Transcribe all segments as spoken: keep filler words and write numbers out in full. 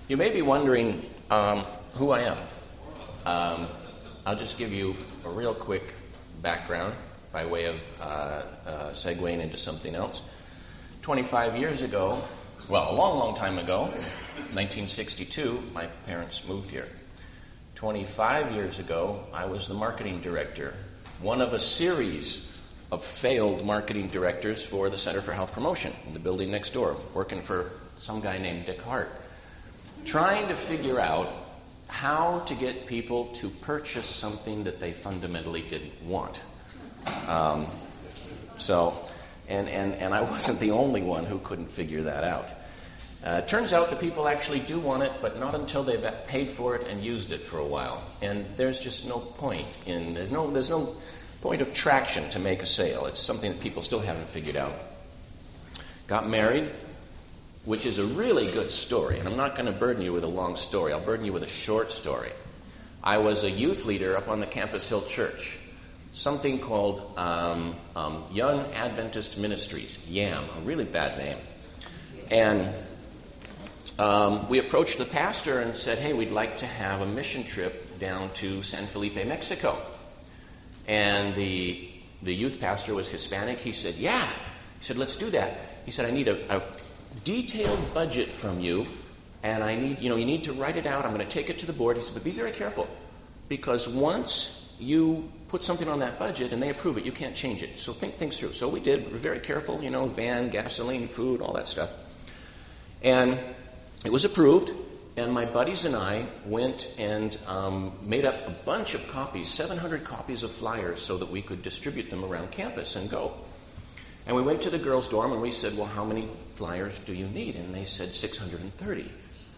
You may be wondering um, who I am. Um, I'll just give you a real quick background by way of uh, uh, segueing into something else. twenty-five years ago, well, a long, long time ago, nineteen sixty-two, my parents moved here. twenty-five years ago, I was the marketing director, one of a series of failed marketing directors for the Center for Health Promotion in the building next door, working for some guy named Dick Hart, trying to figure out how to get people to purchase something that they fundamentally didn't want. Um, so, and, and, and I wasn't the only one who couldn't figure that out. Uh, it turns out that people actually do want it, but not until they've paid for it and used it for a while. And there's just no point in, there's no, there's no point of traction to make a sale. It's something that people still haven't figured out. Got married, which is a really good story, and I'm not going to burden you with a long story. I'll burden you with a short story. I was a youth leader up on the Campus Hill Church, something called um, um, Young Adventist Ministries, YAM, a really bad name. And um, we approached the pastor and said, hey, we'd like to have a mission trip down to San Felipe, Mexico. And the the youth pastor was Hispanic. He said, yeah. He said, let's do that. He said, I need a, a detailed budget from you, and I need, you know, you need to write it out. I'm going to take it to the board. He said, but be very careful, because once you put something on that budget and they approve it, you can't change it. So think things through. So we did. We were very careful, you know, van, gasoline, food, all that stuff. And it was approved, and my buddies and I went and um, made up a bunch of copies, seven hundred copies of flyers, so that we could distribute them around campus and go. And we went to the girls' dorm and we said, well, how many flyers do you need? And they said six hundred thirty.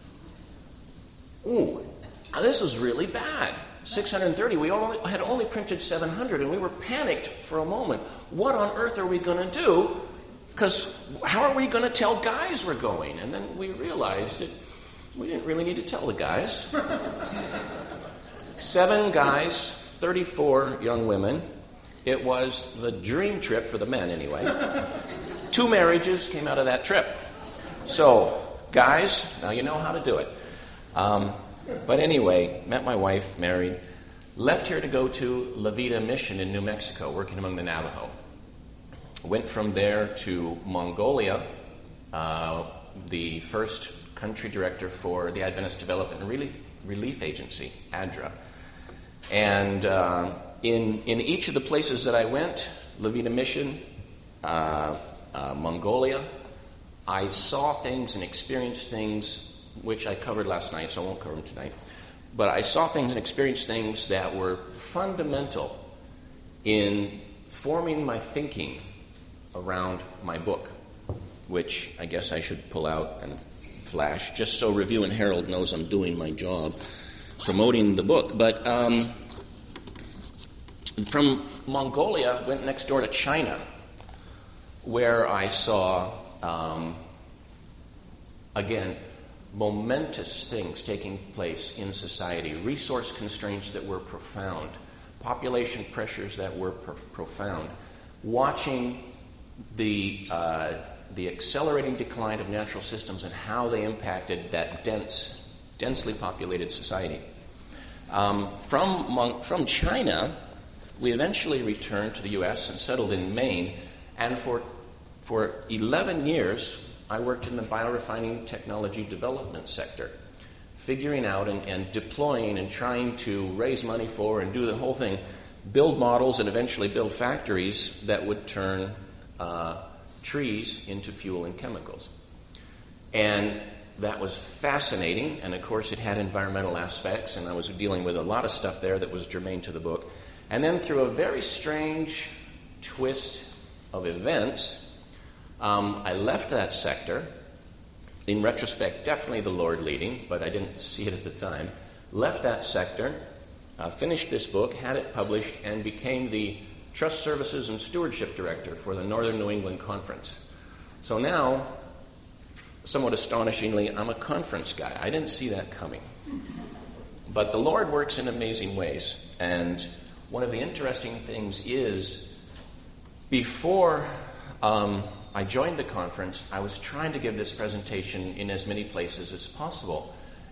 Ooh, this was really bad. six hundred thirty. We only, had only printed seven hundred, and we were panicked for a moment. What on earth are we going to do? Because how are we going to tell guys we're going? And then we realized that we didn't really need to tell the guys. Seven guys, thirty-four young women. It was the dream trip for the men, anyway. Two marriages came out of that trip. So, guys, now you know how to do it. Um, but anyway, met my wife, married, left here to go to La Vida Mission in New Mexico, working among the Navajo. Went from there to Mongolia, uh, the first country director for the Adventist Development and Relief, Relief Agency, ADRA. And uh, in in each of the places that I went, La Vida Mission, uh, uh, Mongolia, I saw things and experienced things which I covered last night, so I won't cover them tonight. But I saw things and experienced things that were fundamental in forming my thinking around my book, which I guess I should pull out and flash, just so Review and Herald knows I'm doing my job, promoting the book. But um, from Mongolia, went next door to China, where I saw, um, again, momentous things taking place in society, resource constraints that were profound, population pressures that were pro- profound, watching the uh, the accelerating decline of natural systems and how they impacted that dense, densely populated society. Um, from Mon- from China, we eventually returned to the U S and settled in Maine, and for for eleven years, I worked in the biorefining technology development sector, figuring out and, and deploying and trying to raise money for and do the whole thing, build models and eventually build factories that would turn uh, trees into fuel and chemicals. And that was fascinating, and of course it had environmental aspects, and I was dealing with a lot of stuff there that was germane to the book. And then through a very strange twist of events, um, I left that sector. In retrospect, definitely the Lord leading, but I didn't see it at the time. Left that sector, uh, finished this book, had it published, and became the Trust Services and Stewardship Director for the Northern New England Conference. So now, somewhat astonishingly, I'm a conference guy. I didn't see that coming. But the Lord works in amazing ways. And one of the interesting things is, before um, I joined the conference, I was trying to give this presentation in as many places as possible.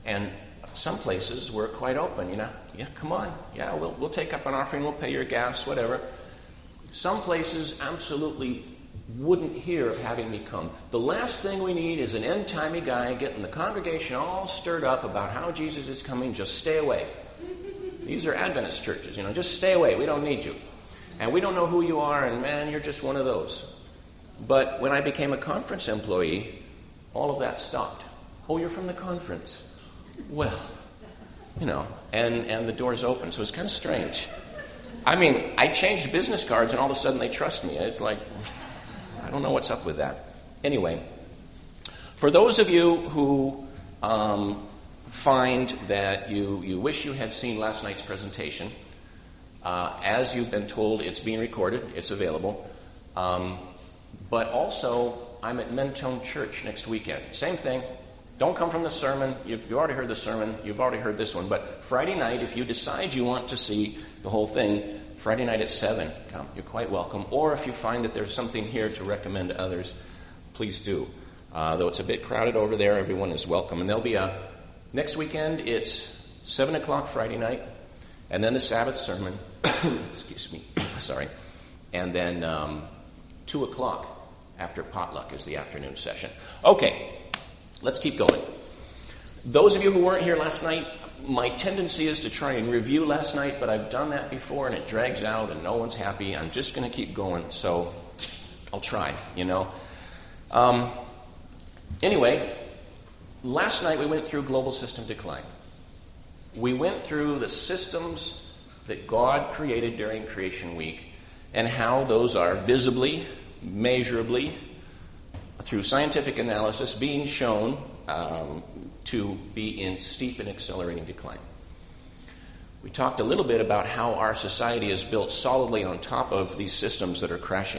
And some places were quite open, you know. Yeah, come on. Yeah, we'll, we'll take up an offering. We'll pay your gas, whatever. Some places absolutely wouldn't hear of having me come. The last thing we need is an end-timey guy getting the congregation all stirred up about how Jesus is coming. Just stay away. These are Adventist churches, you know. Just stay away. We don't need you. And we don't know who you are, and man, you're just one of those. But when I became a conference employee, all of that stopped. Oh, you're from the conference. Well, you know, and, and the doors open, so it's kind of strange. I mean, I changed business cards, and all of a sudden they trust me. It's like, I don't know what's up with that. Anyway, for those of you who um, find that you, you wish you had seen last night's presentation, uh, as you've been told, it's being recorded, it's available. Um, but also, I'm at Mentone Church next weekend. Same thing. Don't come from the sermon. You've, you've already heard the sermon. You've already heard this one. But Friday night, if you decide you want to see the whole thing, Friday night at seven, come. You're quite welcome. Or if you find that there's something here to recommend to others, please do. Uh, though it's a bit crowded over there, everyone is welcome. And there'll be a, next weekend, it's seven o'clock Friday night, and then the Sabbath sermon. Excuse me. Sorry. And then um, two o'clock after potluck is the afternoon session. Okay. Let's keep going. Those of you who weren't here last night, my tendency is to try and review last night, but I've done that before and it drags out and no one's happy. I'm just going to keep going, so I'll try, you know. Um, anyway, last night we went through global system decline. We went through the systems that God created during Creation Week and how those are visibly, measurably, through scientific analysis, being shown um, to be in steep and accelerating decline. We talked a little bit about how our society is built solidly on top of these systems that are crashing.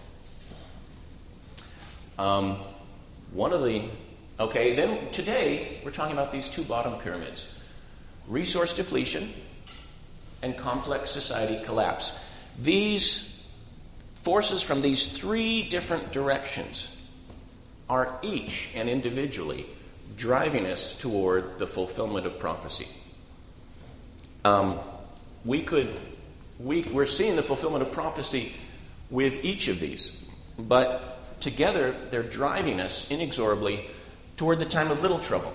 Um, one of the, okay, then today we're talking about these two bottom pyramids. Resource depletion and complex society collapse. These forces from these three different directions are each and individually driving us toward the fulfillment of prophecy. Um, we could, we, we're seeing the fulfillment of prophecy with each of these, but together they're driving us inexorably toward the time of little trouble.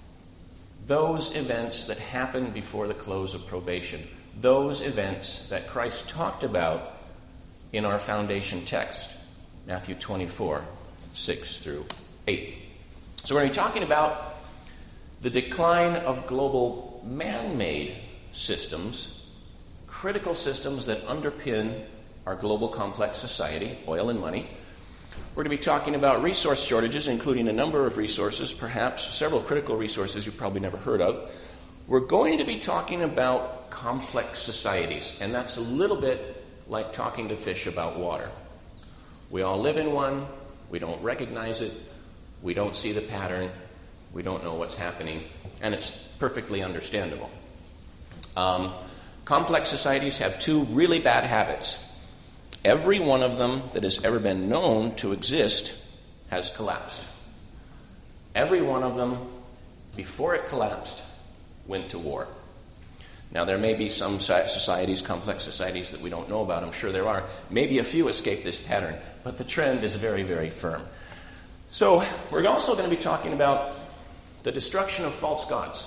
Those events that happen before the close of probation, those events that Christ talked about in our foundation text, Matthew twenty-four. six through eight. So we're going to be talking about the decline of global man-made systems, critical systems that underpin our global complex society, oil and money. We're going to be talking about resource shortages, including a number of resources, perhaps several critical resources you've probably never heard of. We're going to be talking about complex societies, and that's a little bit like talking to fish about water. We all live in one. We don't recognize it. We don't see the pattern. We don't know what's happening. And it's perfectly understandable. Um, complex societies have two really bad habits. Every one of them that has ever been known to exist has collapsed. Every one of them, before it collapsed, went to war. Now, there may be some societies, complex societies, that we don't know about. I'm sure there are. Maybe a few escape this pattern, but the trend is very, very firm. So, we're also going to be talking about the destruction of false gods.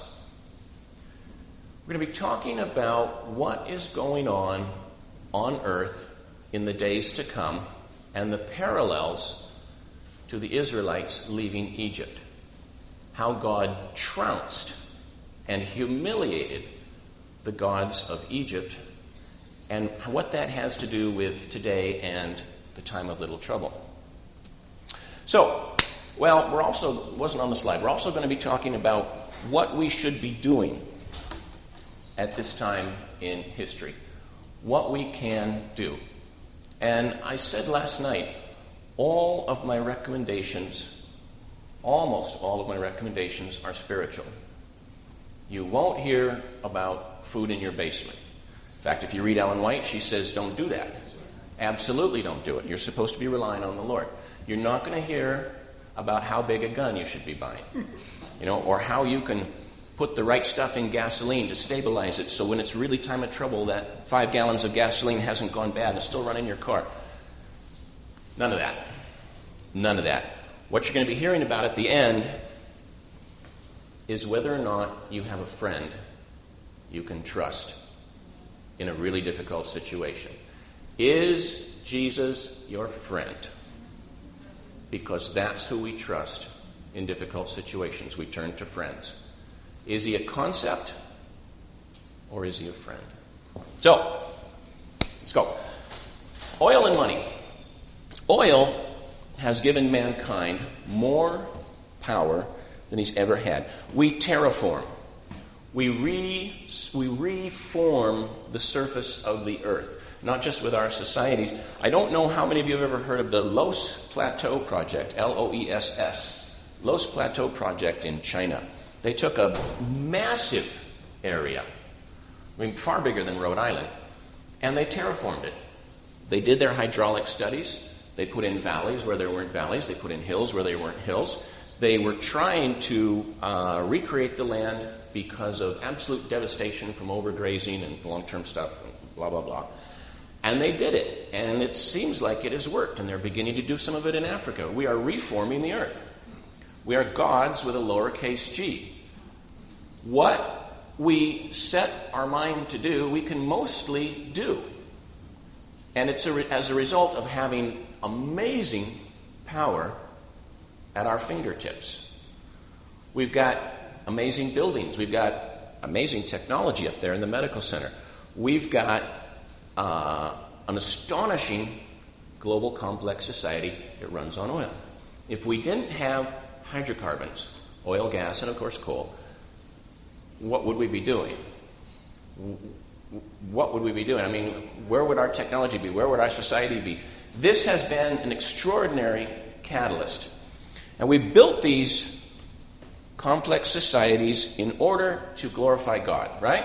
We're going to be talking about what is going on on earth in the days to come and the parallels to the Israelites leaving Egypt. How God trounced and humiliated the gods of Egypt, and what that has to do with today and the time of little trouble. So, well, we're also, wasn't on the slide, we're also going to be talking about what we should be doing at this time in history. What we can do. And I said last night, all of my recommendations, almost all of my recommendations are spiritual. You won't hear about food in your basement. In fact, if you read Ellen White, she says, don't do that. Absolutely don't do it. You're supposed to be relying on the Lord. You're not going to hear about how big a gun you should be buying, you know, or how you can put the right stuff in gasoline to stabilize it so when it's really time of trouble, that five gallons of gasoline hasn't gone bad and it's still running your car. None of that. None of that. What you're going to be hearing about at the end is whether or not you have a friend you can trust in a really difficult situation. Is Jesus your friend? Because that's who we trust in difficult situations. We turn to friends. Is he a concept or is he a friend? So, let's go. Oil and money. Oil has given mankind more power than he's ever had. We terraform. We re, we reform the surface of the earth, not just with our societies. I don't know how many of you have ever heard of the Loess Plateau Project, L O E S S. Loess Plateau Project in China. They took a massive area, I mean far bigger than Rhode Island, and they terraformed it. They did their hydraulic studies. They put in valleys where there weren't valleys. They put in hills where there weren't hills. They were trying to uh, recreate the land because of absolute devastation from overgrazing and long-term stuff and blah, blah, blah. And they did it, and it seems like it has worked, and they're beginning to do some of it in Africa. We are reforming the earth. We are gods with a lowercase g. What we set our mind to do, we can mostly do. And it's a re- as a result of having amazing power at our fingertips. We've got amazing buildings. We've got amazing technology up there in the medical center. We've got uh, an astonishing global complex society that runs on oil. If we didn't have hydrocarbons, oil, gas, and of course coal, what would we be doing? What would we be doing? I mean, where would our technology be? Where would our society be? This has been an extraordinary catalyst. And we've built these complex societies in order to glorify God, right?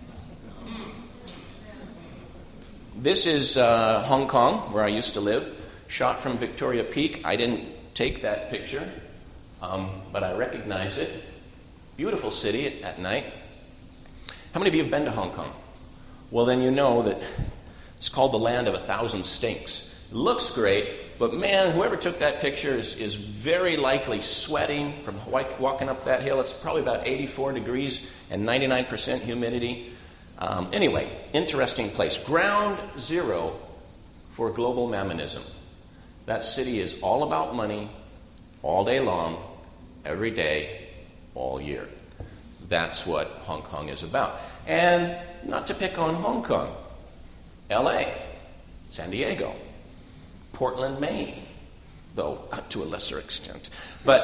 This is uh, Hong Kong, where I used to live, shot from Victoria Peak. I didn't take that picture, um, but I recognize it. Beautiful city at, at night. How many of you have been to Hong Kong? Well, then you know that it's called the land of a thousand stinks. It looks great, but man, whoever took that picture is, is very likely sweating from walking up that hill. It's probably about eighty-four degrees and ninety-nine percent humidity. Um, anyway, interesting place. Ground zero for global mammonism. That city is all about money, all day long, every day, all year. That's what Hong Kong is about. And not to pick on Hong Kong, L A, San Diego, Portland, Maine, though to a lesser extent. But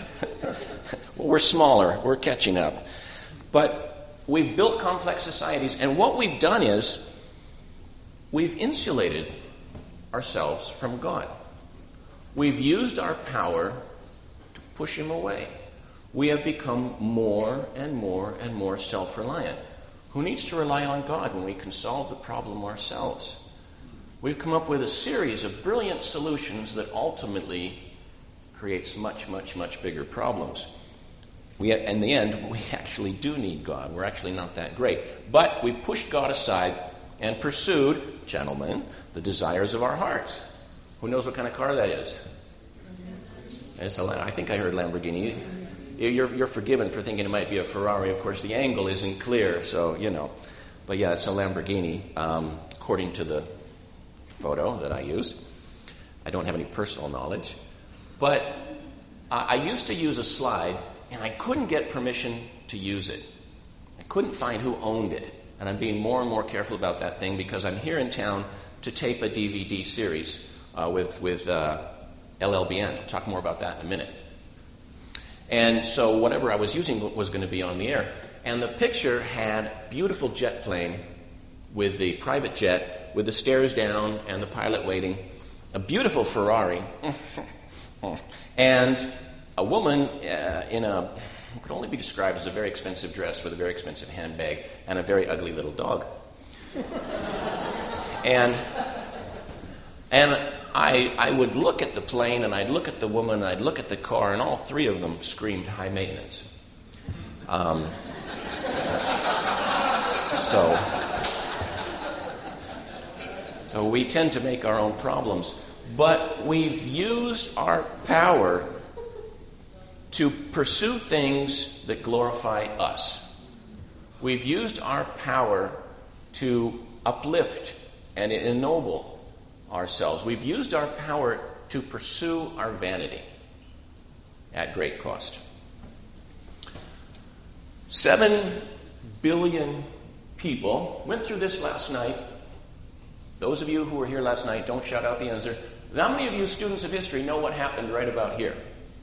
well, we're smaller, we're catching up. But we've built complex societies, and what we've done is we've insulated ourselves from God. We've used our power to push him away. We have become more and more and more self-reliant. Who needs to rely on God when we can solve the problem ourselves? We've come up with a series of brilliant solutions that ultimately creates much, much, much bigger problems. We, in the end, we actually do need God. We're actually not that great. But we've pushed God aside and pursued, gentlemen, the desires of our hearts. Who knows what kind of car that is? It's a, I think I heard Lamborghini. You're, you're forgiven for thinking it might be a Ferrari. Of course, the angle isn't clear, so, you know. But yeah, it's a Lamborghini, um, according to the photo that I used. I don't have any personal knowledge. But uh, I used to use a slide, and I couldn't get permission to use it. I couldn't find who owned it. And I'm being more and more careful about that thing because I'm here in town to tape a D V D series uh, with, with uh, L L B N. I'll talk more about that in a minute. And so whatever I was using was going to be on the air. And the picture had beautiful jet plane with the private jet, with the stairs down and the pilot waiting, a beautiful Ferrari, and a woman uh, in a, what could only be described as a very expensive dress with a very expensive handbag and a very ugly little dog. and and I, I would look at the plane, and I'd look at the woman, and I'd look at the car, and all three of them screamed high maintenance. Um, So, so we tend to make our own problems. But we've used our power to pursue things that glorify us. We've used our power to uplift and ennoble ourselves. We've used our power to pursue our vanity at great cost. Seven billion people went through this last night. Those of you who were here last night, don't shout out the answer. How many of you students of history know what happened right about here?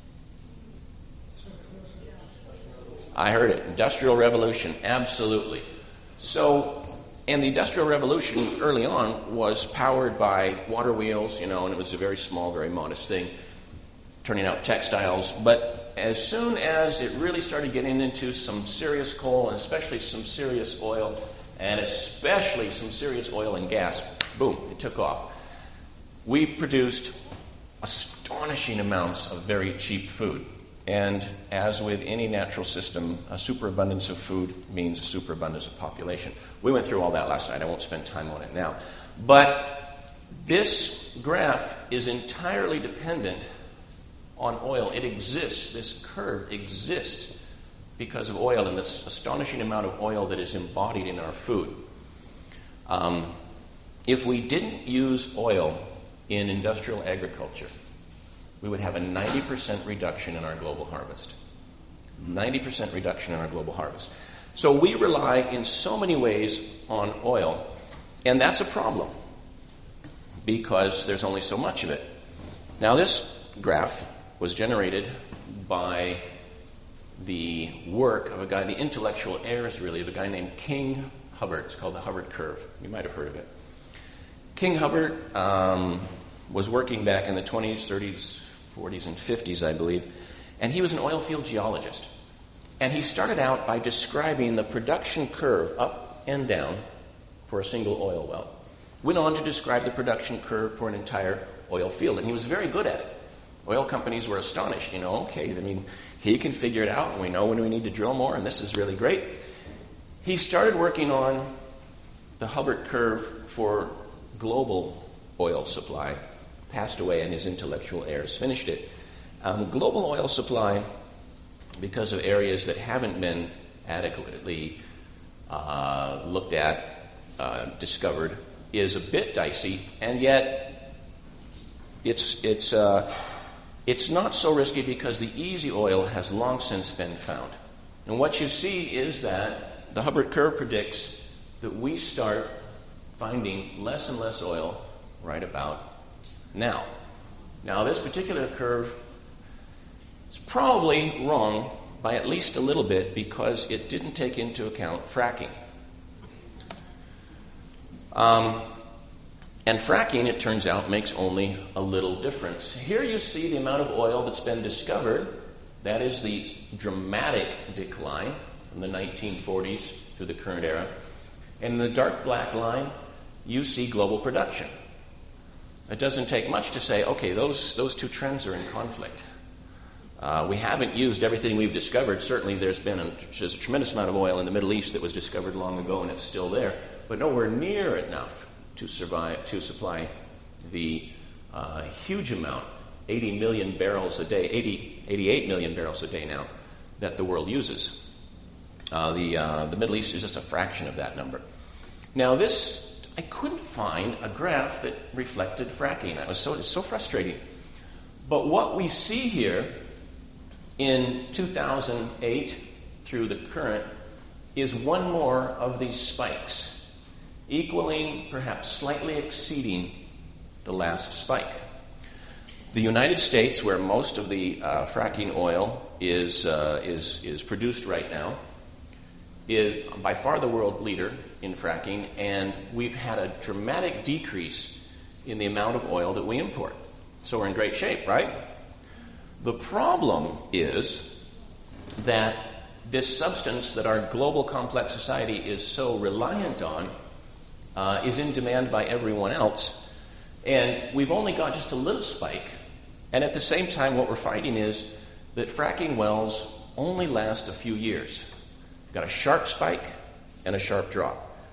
I heard it. Industrial Revolution. Absolutely. So, and the Industrial Revolution early on was powered by water wheels, you know, and it was a very small, very modest thing, turning out textiles. But as soon as it really started getting into some serious coal, and especially some serious oil, and especially some serious oil and gas, boom, it took off. We produced astonishing amounts of very cheap food. And as with any natural system, a superabundance of food means a superabundance of population. We went through all that last night. I won't spend time on it now. But this graph is entirely dependent on oil. It exists. This curve exists because of oil and this astonishing amount of oil that is embodied in our food. Um, if we didn't use oil in industrial agriculture, we would have a ninety percent reduction in our global harvest. ninety percent reduction in our global harvest. So we rely in so many ways on oil, and that's a problem because there's only so much of it. Now, this graph was generated by the work of a guy, the intellectual heirs, really, of a guy named King Hubbard. It's called the Hubbard curve. You might have heard of it. King Hubbard um, was working back in the twenties, thirties, forties, and fifties, I believe, and he was an oil field geologist. And he started out by describing the production curve up and down for a single oil well. Went on to describe the production curve for an entire oil field, and he was very good at it. Oil companies were astonished, you know, okay, I mean, he can figure it out, and we know when we need to drill more, and this is really great. He started working on the Hubbard curve for global oil supply, passed away, and his intellectual heirs finished it. Um, global oil supply, because of areas that haven't been adequately uh, looked at, uh, discovered, is a bit dicey, and yet it's it's uh, it's not so risky because the easy oil has long since been found. And what you see is that the Hubbard curve predicts that we start finding less and less oil right about now. Now, this particular curve is probably wrong by at least a little bit because it didn't take into account fracking. Um, and fracking, it turns out, makes only a little difference. Here you see the amount of oil that's been discovered. That is the dramatic decline from the nineteen forties to the current era. And in the dark black line, you see global production. It doesn't take much to say, okay, those those two trends are in conflict. Uh, we haven't used everything we've discovered. Certainly there's been a, there's a tremendous amount of oil in the Middle East that was discovered long ago and it's still there, but nowhere near enough to survive to supply the uh, huge amount, eighty million barrels a day, eighty, eighty-eight million barrels a day now, that the world uses. Uh, the, uh, the Middle East is just a fraction of that number. Now this, I couldn't find a graph that reflected fracking. That was so, it's so frustrating. But what we see here in two thousand eight through the current is one more of these spikes, equaling, perhaps slightly exceeding, the last spike. The United States, where most of the uh, fracking oil is, uh, is, is produced right now, is by far the world leader in fracking, and we've had a dramatic decrease in the amount of oil that we import. So we're in great shape, right? The problem is that this substance that our global complex society is so reliant on uh, is in demand by everyone else, and we've only got just a little spike, and at the same time what we're finding is that fracking wells only last a few years. Got a sharp spike and a sharp drop.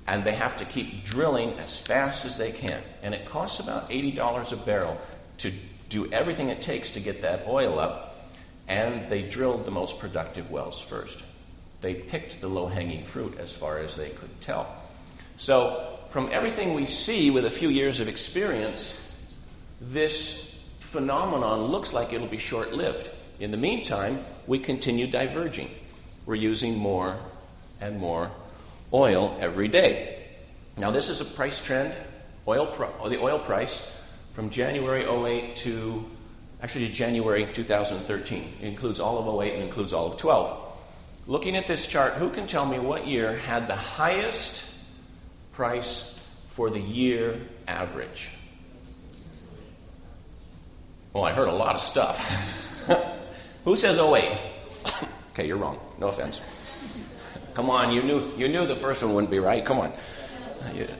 and they have to keep drilling as fast as they can. And it costs about eighty dollars a barrel to do everything it takes to get that oil up, and they drilled the most productive wells first. They picked the low-hanging fruit as far as they could tell. So from everything we see with a few years of experience, this phenomenon looks like it'll be short-lived. In the meantime, we continue diverging. We're using more and more oil every day. Now, this is a price trend, oil pro- the oil price from January oh eight to, actually to January two thousand thirteen. It includes all of oh eight and includes all of twelve. Looking at this chart, who can tell me what year had the highest price for the year average? Well, I heard a lot of stuff. Who says oh eight? Okay, you're wrong. No offense. Come on, you knew you knew the first one wouldn't be right. Come on. Uh, you,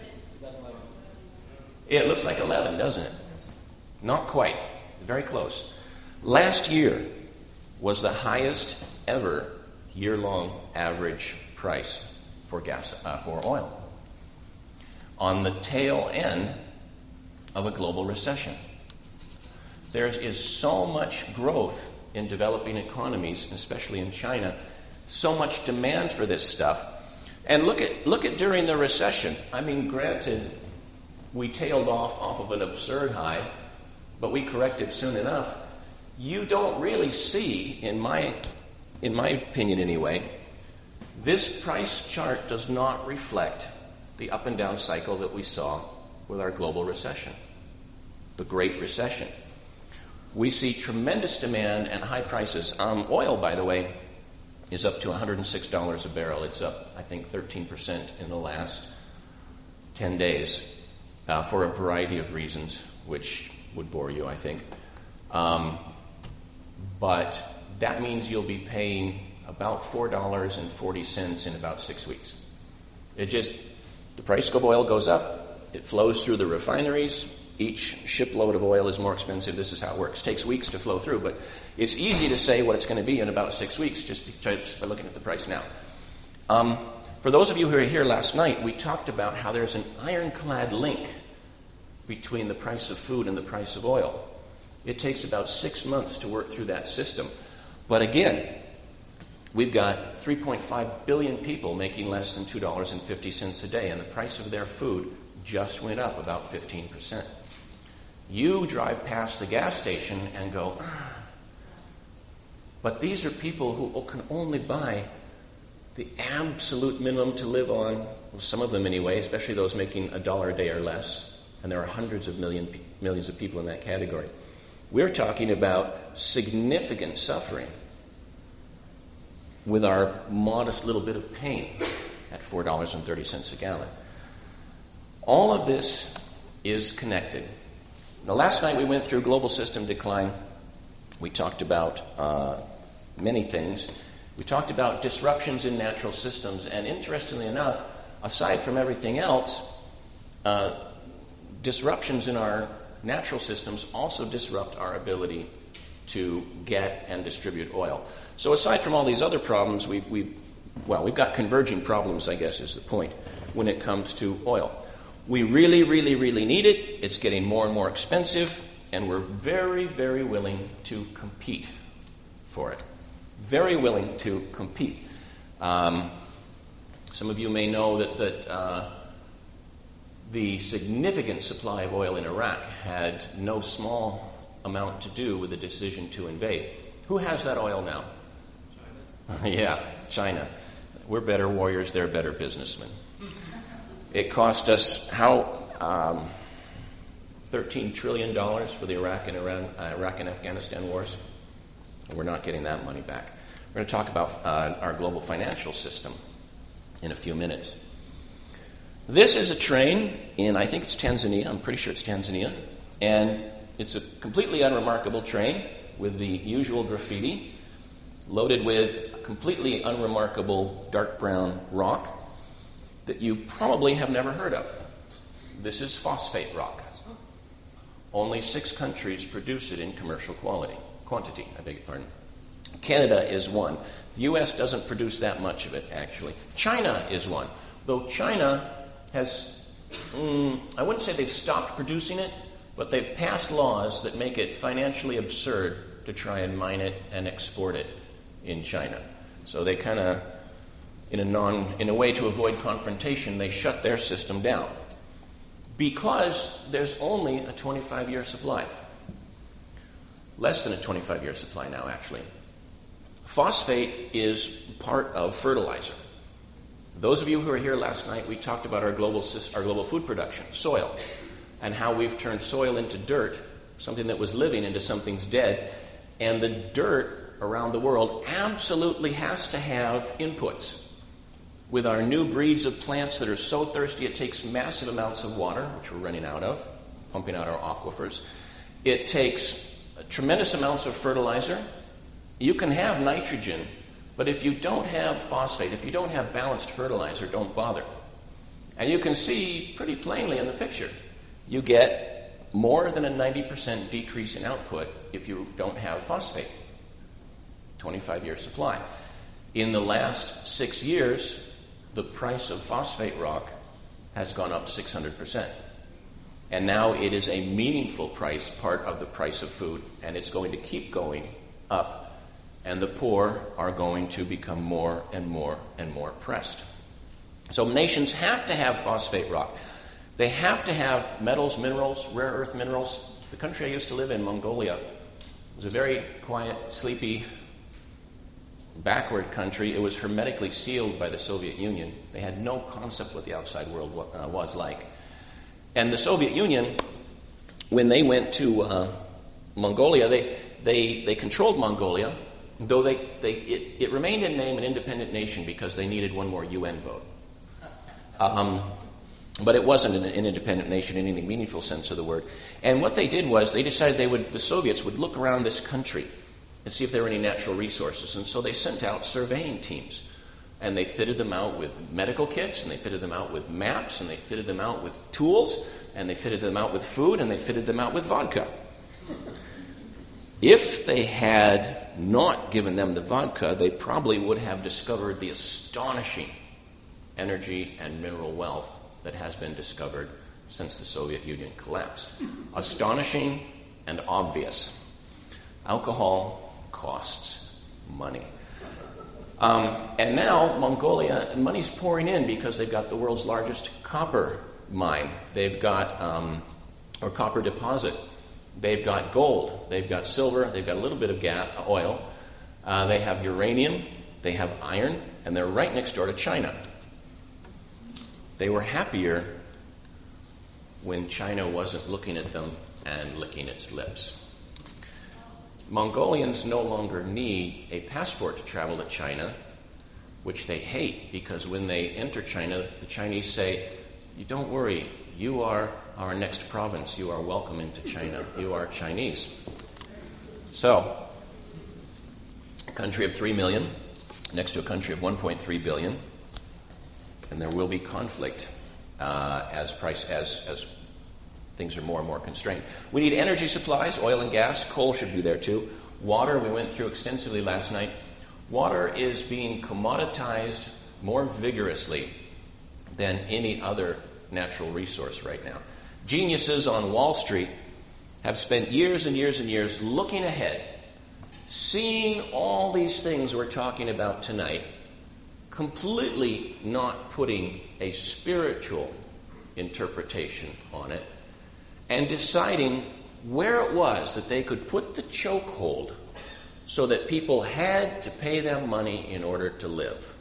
it looks like eleven, doesn't it? Not quite. Very close. Last year was the highest ever year-long average price for gas uh, for oil, on the tail end of a global recession. There is so much growth in developing economies, especially in China, so much demand for this stuff. And look at look at during the recession. I mean, granted, we tailed off off of an absurd high, but we corrected soon enough. You don't really see, in my in my opinion anyway, this price chart does not reflect the up and down cycle that we saw with our global recession, the Great Recession. We see tremendous demand and high prices. Um, oil, by the way, is up to one hundred six dollars a barrel. It's up, I think, thirteen percent in the last ten days uh, for a variety of reasons, which would bore you, I think. Um, but that means you'll be paying about four dollars and forty cents in about six weeks. It just, the price of oil goes up, it flows through the refineries. Each shipload of oil is more expensive. This is how it works. It takes weeks to flow through, but it's easy to say what it's going to be in about six weeks just by looking at the price now. Um, for those of you who were here last night, we talked about how there's an ironclad link between the price of food and the price of oil. It takes about six months to work through that system. But again, we've got three point five billion people making less than two dollars and fifty cents a day, and the price of their food just went up about fifteen percent. You drive past the gas station and go, ah. But these are people who can only buy the absolute minimum to live on, well, some of them anyway, especially those making a dollar a day or less, and there are hundreds of million, millions of people in that category. We're talking about significant suffering with our modest little bit of pain at four dollars and thirty cents a gallon. All of this is connected. Now, last night we went through global system decline. We talked about uh, many things. We talked about disruptions in natural systems, and interestingly enough, aside from everything else, uh, disruptions in our natural systems also disrupt our ability to get and distribute oil. So aside from all these other problems, we, we well, we've got converging problems, I guess is the point, when it comes to oil. We really, really, really need it. It's getting more and more expensive, and we're very, very willing to compete for it. Very willing to compete. Um, some of you may know that, that uh, the significant supply of oil in Iraq had no small amount to do with the decision to invade. Who has that oil now? China. Yeah, China. We're better warriors, they're better businessmen. It cost us how um, thirteen trillion dollars for the Iraq and Iran, uh, Iraq and Afghanistan wars. And we're not getting that money back. We're going to talk about uh, our global financial system in a few minutes. This is a train in, I think it's Tanzania. I'm pretty sure it's Tanzania. And it's a completely unremarkable train with the usual graffiti, loaded with a completely unremarkable dark brown rock that you probably have never heard of. This is phosphate rock. Only six countries produce it in commercial quality, quantity, I beg your pardon. Canada is one. The U S doesn't produce that much of it, actually. China is one. Though China has, mm, I wouldn't say they've stopped producing it, but they've passed laws that make it financially absurd to try and mine it and export it in China. So they kind of, in a non, in a way to avoid confrontation, they shut their system down because there's only a twenty-five year supply. Less than a twenty-five year supply now, actually. Phosphate is part of fertilizer. Those of you who were here last night, we talked about our global, our global food production, soil, and how we've turned soil into dirt, something that was living into something's dead, and the dirt around the world absolutely has to have inputs. With our new breeds of plants that are so thirsty it takes massive amounts of water, which we're running out of, pumping out our aquifers. It takes tremendous amounts of fertilizer. You can have nitrogen, but if you don't have phosphate, if you don't have balanced fertilizer, don't bother. And you can see pretty plainly in the picture, you get more than a ninety percent decrease in output if you don't have phosphate. twenty-five year supply. In the last six years, the price of phosphate rock has gone up six hundred percent. And now it is a meaningful price, part of the price of food, and it's going to keep going up. And the poor are going to become more and more and more pressed. So nations have to have phosphate rock. They have to have metals, minerals, rare earth minerals. The country I used to live in, Mongolia, was a very quiet, sleepy, backward country. It was hermetically sealed by the Soviet Union. They had no concept what the outside world uh, was like. And the Soviet Union, when they went to uh, Mongolia, they, they, they controlled Mongolia, though they, they, it, it remained in name an independent nation because they needed one more U N vote. Um, but it wasn't an, an independent nation in any meaningful sense of the word. And what they did was they decided they would, the Soviets would look around this country and see if there were any natural resources. And so they sent out surveying teams. And they fitted them out with medical kits, and they fitted them out with maps, and they fitted them out with tools, and they fitted them out with food, and they fitted them out with vodka. If they had not given them the vodka, they probably would have discovered the astonishing energy and mineral wealth that has been discovered since the Soviet Union collapsed. Astonishing and obvious. Alcohol costs money. Um, and now Mongolia, money's pouring in because they've got the world's largest copper mine. They've got, um, or copper deposit. They've got gold. They've got silver. They've got a little bit of gas, oil. Uh, they have uranium. They have iron. And they're right next door to China. They were happier when China wasn't looking at them and licking its lips. Mongolians no longer need a passport to travel to China, which they hate because when they enter China, the Chinese say, "You don't worry, you are our next province. You are welcome into China. You are Chinese." So, a country of three million next to a country of one point three billion, and there will be conflict uh, as price as as things are more and more constrained. We need energy supplies, oil and gas. Coal should be there too. Water, we went through extensively last night. Water is being commoditized more vigorously than any other natural resource right now. Geniuses on Wall Street have spent years and years and years looking ahead, seeing all these things we're talking about tonight, completely not putting a spiritual interpretation on it, and deciding where it was that they could put the chokehold so that people had to pay them money in order to live.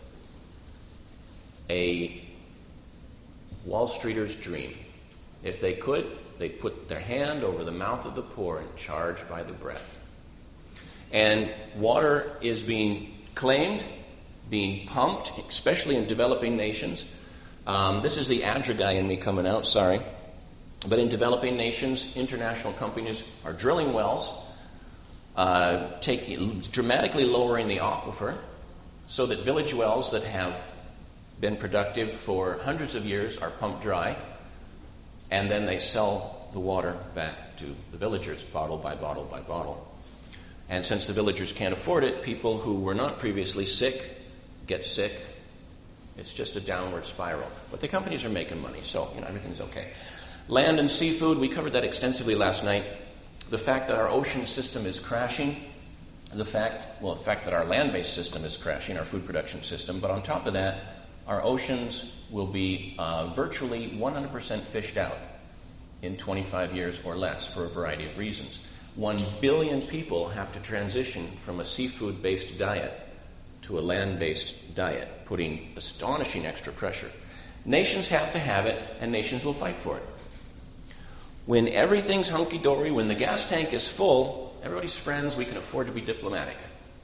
A Wall Streeter's dream. If they could, they'd put their hand over the mouth of the poor and charge by the breath. And water is being claimed, being pumped, especially in developing nations. Um, this is the Adra guy in me coming out, sorry. But in developing nations, international companies are drilling wells, uh, taking, dramatically lowering the aquifer, so that village wells that have been productive for hundreds of years are pumped dry, and then they sell the water back to the villagers, bottle by bottle by bottle. And since the villagers can't afford it, people who were not previously sick get sick, It's just a downward spiral. But the companies are making money, so you know everything's okay. Land and seafood, we covered that extensively last night. The fact that our ocean system is crashing, the fact, well, the fact that our land-based system is crashing, our food production system, but on top of that, our oceans will be uh, virtually one hundred percent fished out in twenty-five years or less for a variety of reasons. One billion people have to transition from a seafood-based diet to a land-based diet, putting astonishing extra pressure. Nations have to have it, and nations will fight for it. When everything's hunky-dory, when the gas tank is full, everybody's friends, we can afford to be diplomatic.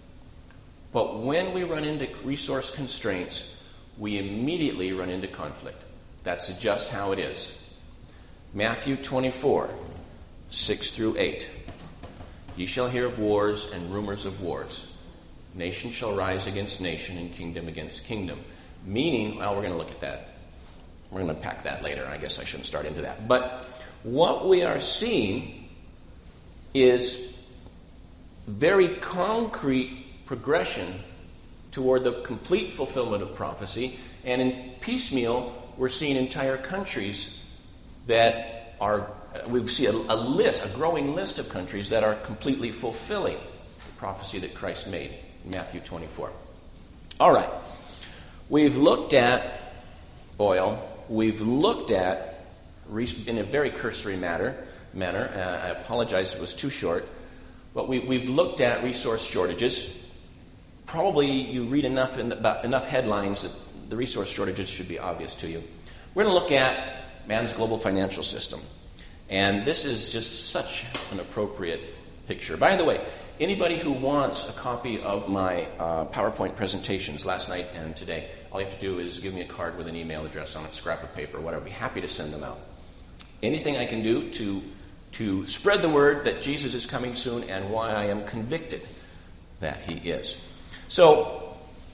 But when we run into resource constraints, we immediately run into conflict. That's just how it is. Matthew twenty-four, six through eight. Ye shall hear of wars and rumors of wars. Nation shall rise against nation and kingdom against kingdom. Meaning, well, we're going to look at that. We're going to unpack that later. I guess I shouldn't start into that. But what we are seeing is very concrete progression toward the complete fulfillment of prophecy. And in piecemeal, we're seeing entire countries that are, we see a, a list, a growing list of countries that are completely fulfilling the prophecy that Christ made in Matthew twenty-four. All right. We've looked at oil. We've looked at, in a very cursory matter, manner, uh, I apologize it was too short, but we, we've looked at resource shortages. Probably you read enough in the, about enough headlines that the resource shortages should be obvious to you. We're going to look at man's global financial system. And this is just such an appropriate picture. By the way, anybody who wants a copy of my uh, PowerPoint presentations last night and today, all you have to do is give me a card with an email address on it, scrap of paper, whatever. I'd be happy to send them out. Anything I can do to, to spread the word that Jesus is coming soon and why I am convicted that he is. So,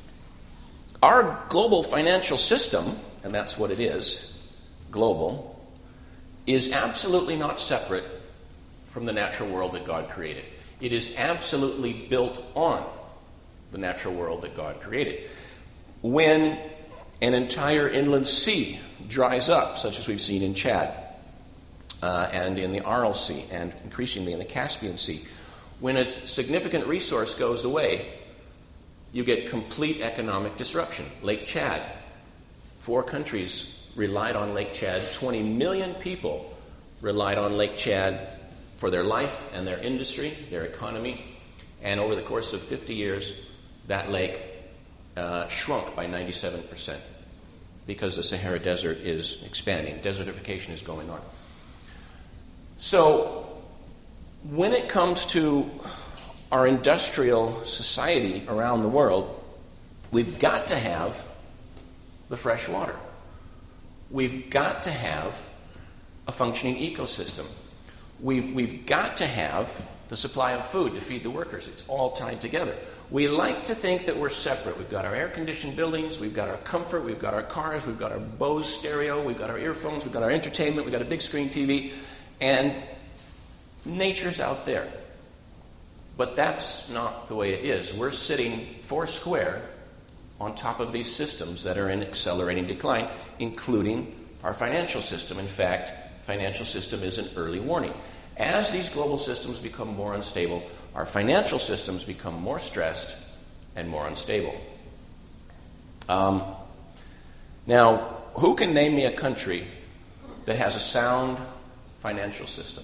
our global financial system, and that's what it is, global, is absolutely not separate from the natural world that God created. It is absolutely built on the natural world that God created. When an entire inland sea dries up, such as we've seen in Chad, uh, and in the Aral Sea, and increasingly in the Caspian Sea, when a significant resource goes away, you get complete economic disruption. Lake Chad, four countries relied on Lake Chad. twenty million people relied on Lake Chad for their life and their industry, their economy. And over the course of fifty years, that lake uh, shrunk by ninety-seven percent because the Sahara Desert is expanding. Desertification is going on. So when it comes to our industrial society around the world, we've got to have the fresh water. We've got to have a functioning ecosystem. We've, we've got to have the supply of food to feed the workers. It's all tied together. We like to think that we're separate. We've got our air-conditioned buildings, we've got our comfort, we've got our cars, we've got our Bose stereo, we've got our earphones, we've got our entertainment, we've got a big screen T V, and nature's out there. But that's not the way it is. We're sitting four square on top of these systems that are in accelerating decline, including our financial system. In fact, financial system is an early warning. As these global systems become more unstable, our financial systems become more stressed and more unstable. Um, now, who can name me a country that has a sound financial system?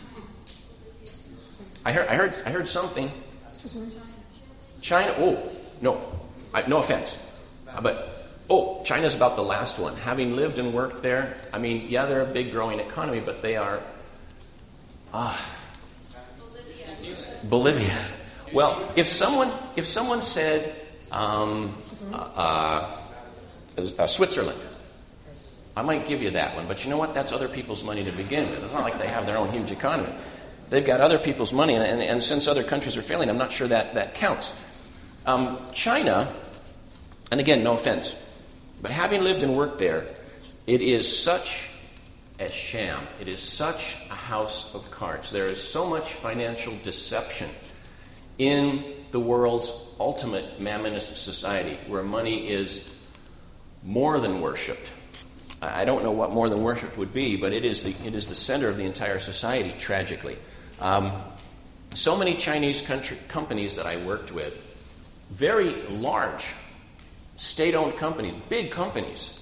I heard, I heard, I heard something. China. Oh, no, I, no offense, but oh, China's about the last one. Having lived and worked there, I mean, yeah, they're a big growing economy, but they are. Ah, Bolivia. Bolivia. Well, if someone, if someone said um, uh, uh, Switzerland, I might give you that one. But you know what? That's other people's money to begin with. It's not like they have their own huge economy. They've got other people's money, and, and, and since other countries are failing, I'm not sure that that counts. Um, China, and again, no offense, but having lived and worked there, it is such a sham. It is such a house of cards. There is so much financial deception in the world's ultimate mammonist society, where money is more than worshipped. I don't know what more than worshipped would be, but it is the, it is the center of the entire society, tragically. Um, so many Chinese country, companies that I worked with, very large, state-owned companies, big companies,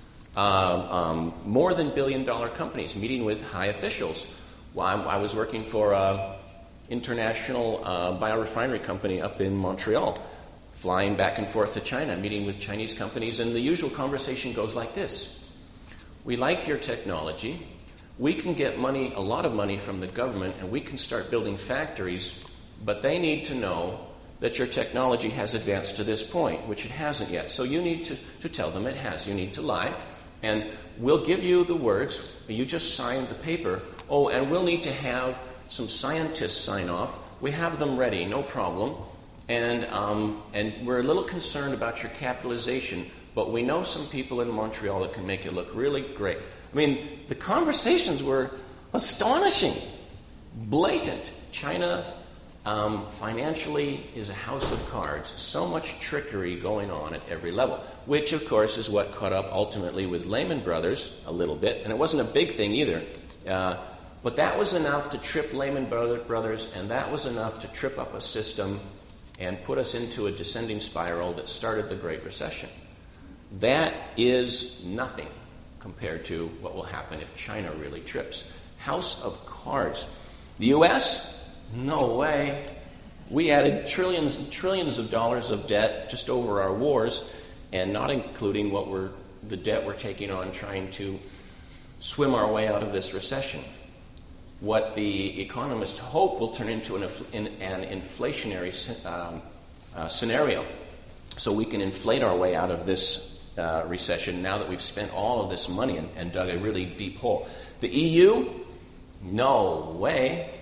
uh, um, more than billion-dollar companies, meeting with high officials. Well, I, I was working for an international uh, biorefinery company up in Montreal, flying back and forth to China, meeting with Chinese companies, and the usual conversation goes like this. We like your technology. We can get money, a lot of money from the government, and we can start building factories, but they need to know that your technology has advanced to this point, which it hasn't yet. So you need to, to tell them it has. You need to lie. And we'll give you the words. You just sign the paper. Oh, and we'll need to have some scientists sign off. We have them ready, no problem. And um, and we're a little concerned about your capitalization, but we know some people in Montreal that can make it look really great. I mean, the conversations were astonishing, blatant. China um, financially is a house of cards. So much trickery going on at every level, which, of course, is what caught up ultimately with Lehman Brothers a little bit. And it wasn't a big thing either. Uh, but that was enough to trip Lehman Brothers, and that was enough to trip up a system and put us into a descending spiral that started the Great Recession. That is nothing compared to what will happen if China really trips. House of cards. The U S? No way. We added trillions and trillions of dollars of debt just over our wars, and not including what we're the debt we're taking on trying to swim our way out of this recession. What the economists hope will turn into an, in, an inflationary um, uh, scenario, so we can inflate our way out of this uh, recession now that we've spent all of this money and, and dug a really deep hole. The E U? No way.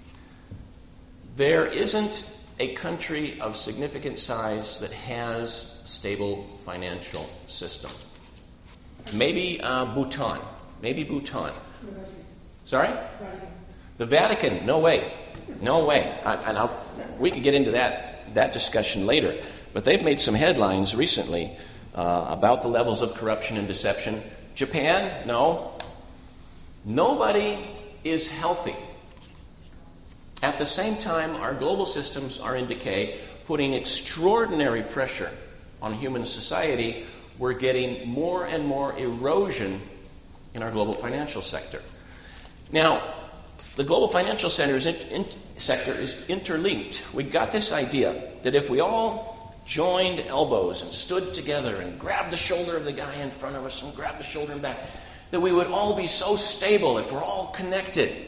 There isn't a country of significant size that has a stable financial system. Maybe uh, Bhutan. Maybe Bhutan. Sorry? The Vatican? No way. No way. I, and I'll, we could get into that, that discussion later. But they've made some headlines recently uh, about the levels of corruption and deception. Japan? No. Nobody is healthy. At the same time, our global systems are in decay, putting extraordinary pressure on human society. We're getting more and more erosion in our global financial sector. Now, the global financial center is in, in, sector is interlinked. We got this idea that if we all joined elbows and stood together and grabbed the shoulder of the guy in front of us and grabbed the shoulder and back, that we would all be so stable if we're all connected.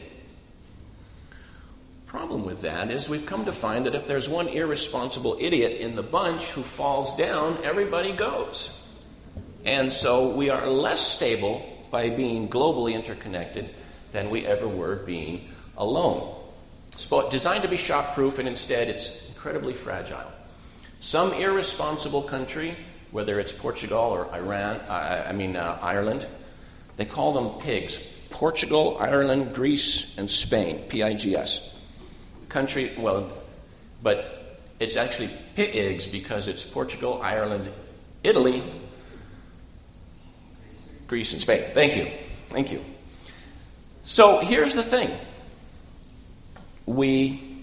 Problem with that is we've come to find that if there's one irresponsible idiot in the bunch who falls down, everybody goes. And so we are less stable by being globally interconnected than we ever were being alone. It's designed to be shockproof, and instead it's incredibly fragile. Some irresponsible country, whether it's Portugal or Iran, uh, I mean uh, Ireland, they call them pigs. Portugal, Ireland, Greece, and Spain, P I G S. Country, well, but it's actually pigs because it's Portugal, Ireland, Italy, Greece, and Spain. Thank you. Thank you. So here's the thing. We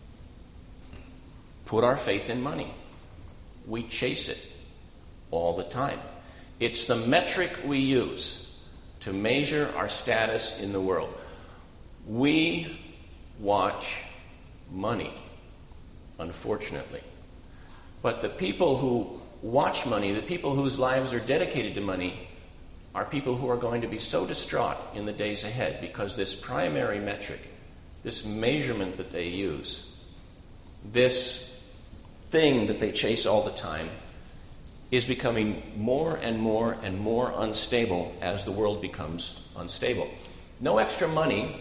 put our faith in money. We chase it all the time. It's the metric we use to measure our status in the world. We watch money, unfortunately. But the people who watch money, the people whose lives are dedicated to money, are people who are going to be so distraught in the days ahead because this primary metric, this measurement that they use, this thing that they chase all the time, is becoming more and more and more unstable as the world becomes unstable. No extra money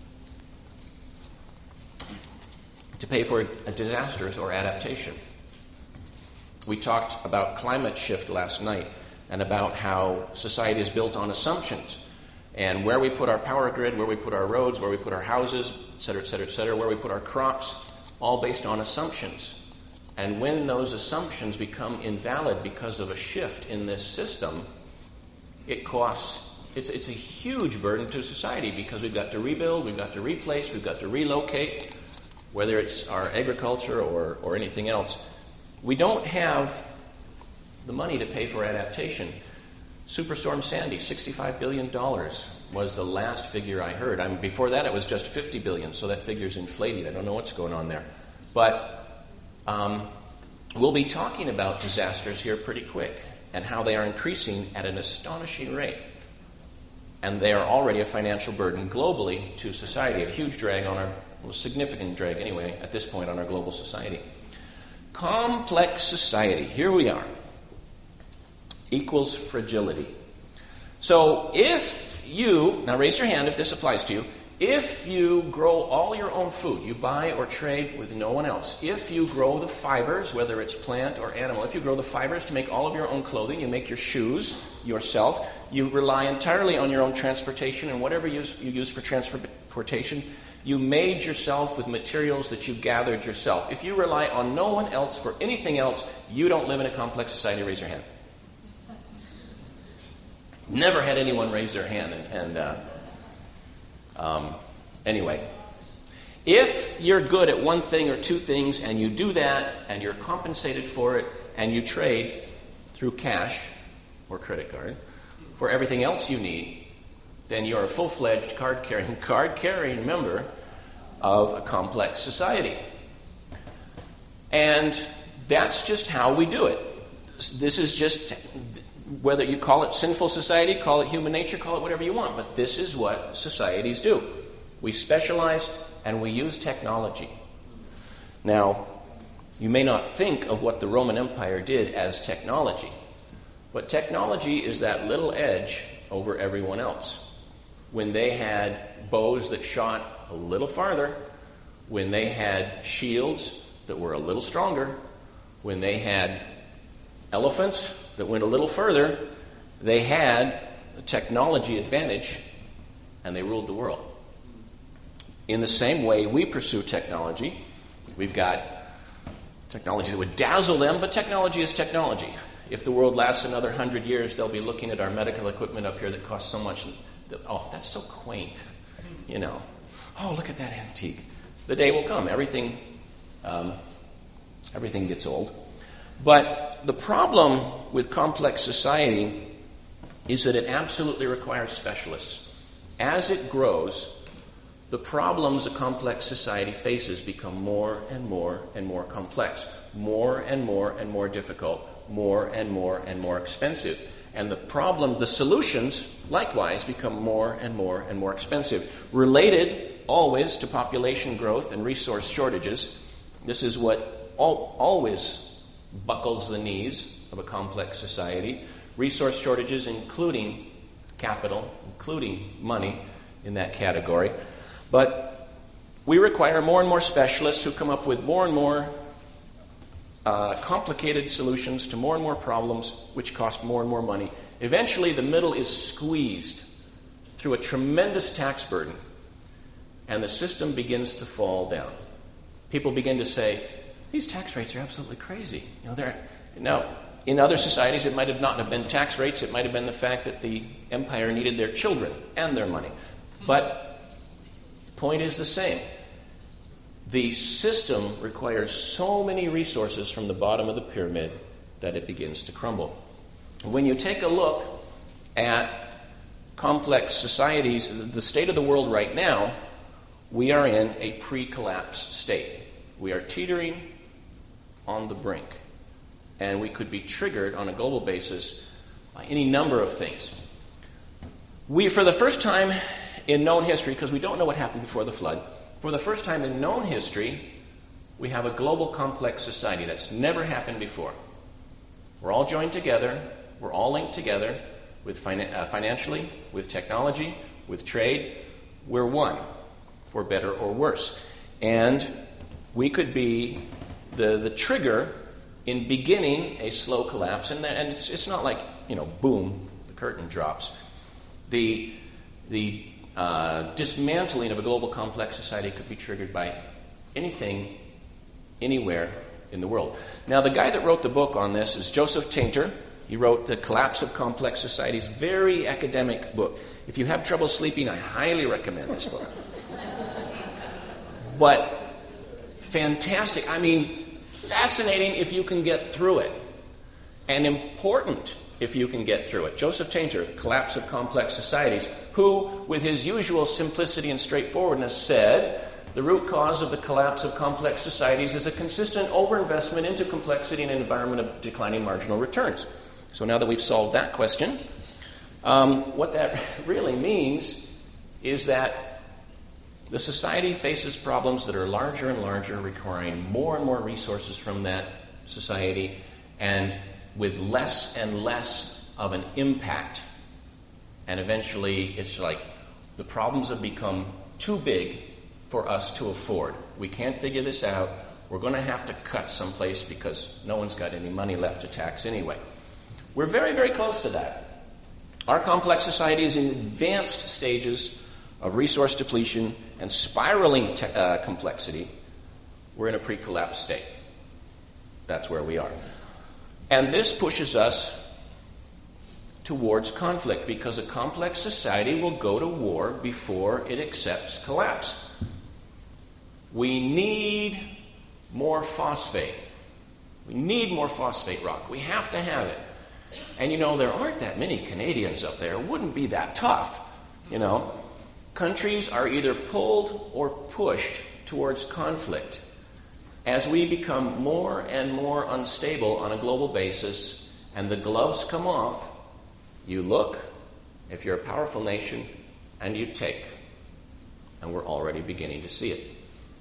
to pay for disasters or adaptation. We talked about climate shift last night and about how society is built on assumptions, and where we put our power grid, where we put our roads, where we put our houses, et cetera, et cetera, et cetera, where we put our crops, all based on assumptions. And when those assumptions become invalid because of a shift in this system, it costs, it's, it's a huge burden to society because we've got to rebuild, we've got to replace, we've got to relocate, whether it's our agriculture or, or anything else. We don't have the money to pay for adaptation. Superstorm Sandy, sixty-five billion dollars was the last figure I heard. I mean, before that, it was just fifty billion dollars, so that figure's inflated. I don't know what's going on there. But um, we'll be talking about disasters here pretty quick and how they are increasing at an astonishing rate. And they are already a financial burden globally to society, a huge drag on our, well, a significant drag anyway, at this point on our global society. Complex society, here we are, equals fragility. So if you, now raise your hand if this applies to you, if you grow all your own food, you buy or trade with no one else, if you grow the fibers, whether it's plant or animal, if you grow the fibers to make all of your own clothing, you make your shoes yourself, you rely entirely on your own transportation, and whatever you use, you use for transportation, you made yourself with materials that you gathered yourself. If you rely on no one else for anything else, you don't live in a complex society. Raise your hand. Never had anyone raise their hand. And, and uh, um, anyway, if you're good at one thing or two things and you do that and you're compensated for it and you trade through cash or credit card for everything else you need, then you're a full-fledged card-carrying, card-carrying member of a complex society. And that's just how we do it. This is just, whether you call it sinful society, call it human nature, call it whatever you want, but this is what societies do. We specialize and we use technology. Now, you may not think of what the Roman Empire did as technology, but technology is that little edge over everyone else. When they had bows that shot a little farther, when they had shields that were a little stronger, when they had elephants that went a little further, they had a technology advantage, and they ruled the world. In the same way, we pursue technology. We've got technology that would dazzle them, but technology is technology. If the world lasts another hundred years, they'll be looking at our medical equipment up here that costs so much. That, oh, that's so quaint. You know, oh, look at that antique. The day will come. Everything, um, everything gets old. But the problem with complex society is that it absolutely requires specialists. As it grows, the problems a complex society faces become more and more and more complex, more and more and more difficult, more and more and more expensive. And the problem, the solutions, likewise, become more and more and more expensive. Related always to population growth and resource shortages. This is what al- always buckles the knees of a complex society. Resource shortages, including capital, including money in that category. But we require more and more specialists who come up with more and more uh, complicated solutions to more and more problems, which cost more and more money. Eventually, the middle is squeezed through a tremendous tax burden, and the system begins to fall down. People begin to say, these tax rates are absolutely crazy. You know, they're now, in other societies, it might have not have been tax rates. It might have been the fact that the empire needed their children and their money. But the point is the same. The system requires so many resources from the bottom of the pyramid that it begins to crumble. When you take a look at complex societies, the state of the world right now, we are in a pre-collapse state. We are teetering on the brink. And we could be triggered on a global basis by any number of things. We, for the first time in known history, because we don't know what happened before the flood, for the first time in known history, we have a global complex society. That's never happened before. We're all joined together. We're all linked together with finan- uh, financially, with technology, with trade. We're one, for better or worse. And we could be the, the trigger in beginning a slow collapse. And, and it's, it's not like, you know, boom, the curtain drops. The, the uh, dismantling of a global complex society could be triggered by anything, anywhere, in the world. Now, the guy that wrote the book on this is Joseph Tainter. He wrote The Collapse of Complex Societies, very academic book. If you have trouble sleeping, I highly recommend this book. But fantastic. I mean, fascinating if you can get through it. And important if you can get through it. Joseph Tainter, Collapse of Complex Societies, who, with his usual simplicity and straightforwardness, said the root cause of the collapse of complex societies is a consistent overinvestment into complexity in an environment of declining marginal returns. So now that we've solved that question, um, what that really means is that the society faces problems that are larger and larger, requiring more and more resources from that society, and with less and less of an impact. And eventually, it's like the problems have become too big for us to afford. We can't figure this out. We're going to have to cut someplace because no one's got any money left to tax anyway. We're very, very close to that. Our complex society is in advanced stages of resource depletion and spiraling te- uh, complexity. We're in a pre-collapse state. That's where we are. And this pushes us towards conflict, because a complex society will go to war before it accepts collapse. We need more phosphate. We need more phosphate rock. We have to have it. And you know, there aren't that many Canadians up there. It wouldn't be that tough, you know. Countries are either pulled or pushed towards conflict. As we become more and more unstable on a global basis and the gloves come off, you look, if you're a powerful nation, and you take. And we're already beginning to see it.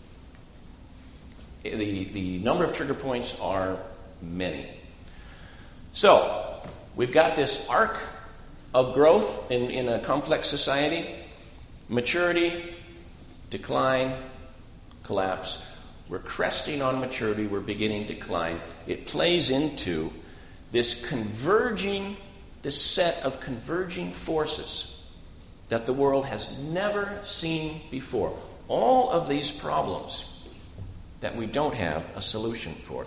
The, the number of trigger points are many. So, we've got this arc of growth in, in a complex society. Maturity, decline, collapse. We're cresting on maturity. We're beginning decline. It plays into this converging, this set of converging forces that the world has never seen before. All of these problems that we don't have a solution for.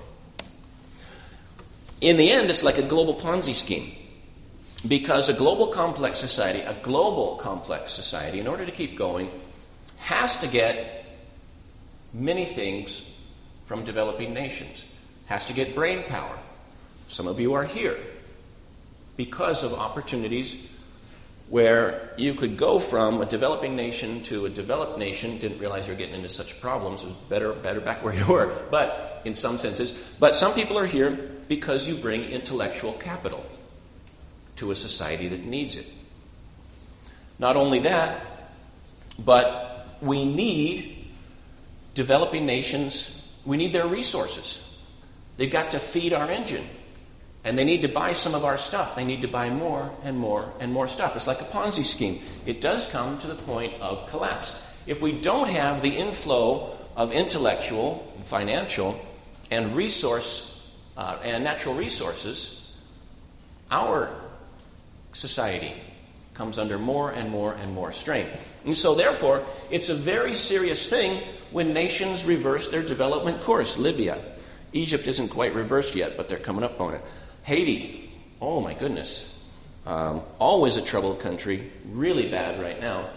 In the end, it's like a global Ponzi scheme. Because a global complex society, a global complex society, in order to keep going, has to get many things from developing nations. Has to get brain power. Some of you are here because of opportunities where you could go from a developing nation to a developed nation. Didn't realize you were getting into such problems. It was better, better back where you were, but in some senses. But some people are here because you bring intellectual capital to a society that needs it. Not only that, but we need developing nations, we need their resources. They've got to feed our engine. And they need to buy some of our stuff. They need to buy more and more and more stuff. It's like a Ponzi scheme. It does come to the point of collapse. If we don't have the inflow of intellectual, financial, and resource uh, and natural resources, our society comes under more and more and more strain. And so therefore, it's a very serious thing when nations reverse their development course. Libya. Egypt isn't quite reversed yet, but they're coming up on it. Haiti. Oh my goodness. Um, always a troubled country. Really bad right now.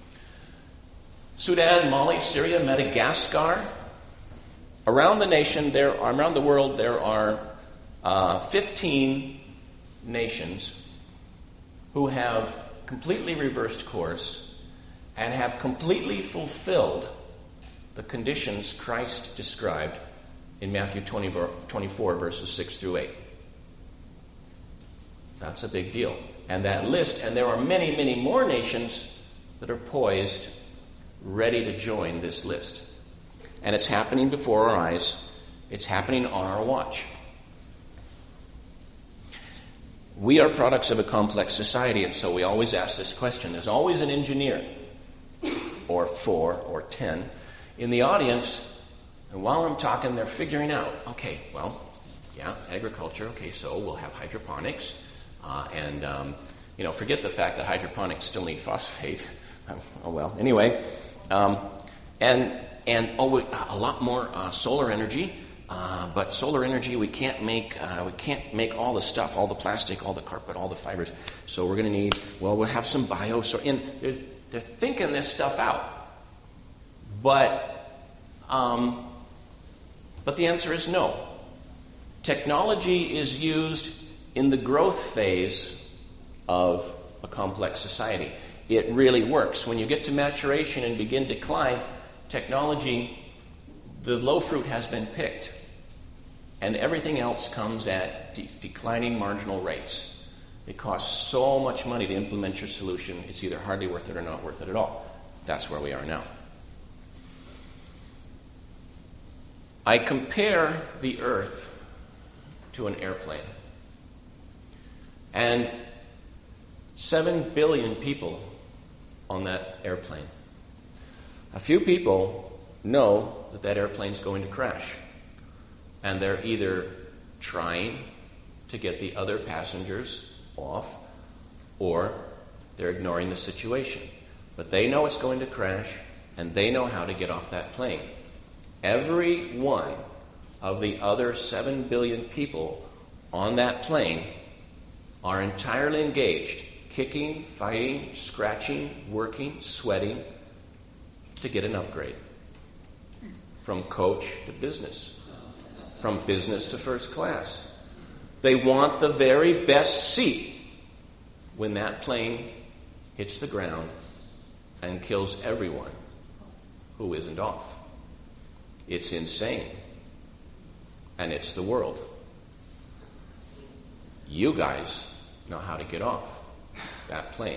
Sudan, Mali, Syria, Madagascar. Around the nation, there around the world, there are uh, fifteen nations who have completely reversed course and have completely fulfilled the conditions Christ described in Matthew twenty-four, verses six through eight. That's a big deal. And that list, and there are many, many more nations that are poised, ready to join this list. And it's happening before our eyes. It's happening on our watch. We are products of a complex society, and so we always ask this question. There's always an engineer, or four, or ten, in the audience, and while I'm talking, they're figuring out, okay, well, yeah, agriculture, okay, so we'll have hydroponics, uh, and, um, you know, forget the fact that hydroponics still need phosphate. Oh, well, anyway, um, and, and oh, a lot more uh, solar energy, Uh, but solar energy, we can't make uh, we can't make all the stuff, all the plastic, all the carpet, all the fibers. So we're going to need, well, we'll have some bio. So in they're, they're thinking this stuff out. But um, but the answer is no. Technology is used in the growth phase of a complex society. It really works. When you get to maturation and begin decline, technology, the low fruit has been picked. And everything else comes at de- declining marginal rates. It costs so much money to implement your solution, it's either hardly worth it or not worth it at all. That's where we are now. I compare the earth to an airplane. And seven billion people on that airplane. A few people know that that airplane's going to crash. And they're either trying to get the other passengers off, or they're ignoring the situation. But they know it's going to crash, and they know how to get off that plane. Every one of the other seven billion people on that plane are entirely engaged, kicking, fighting, scratching, working, sweating to get an upgrade. From coach to business. From business to first class. They want the very best seat when that plane hits the ground and kills everyone who isn't off. It's insane. And it's the world. You guys know how to get off that plane.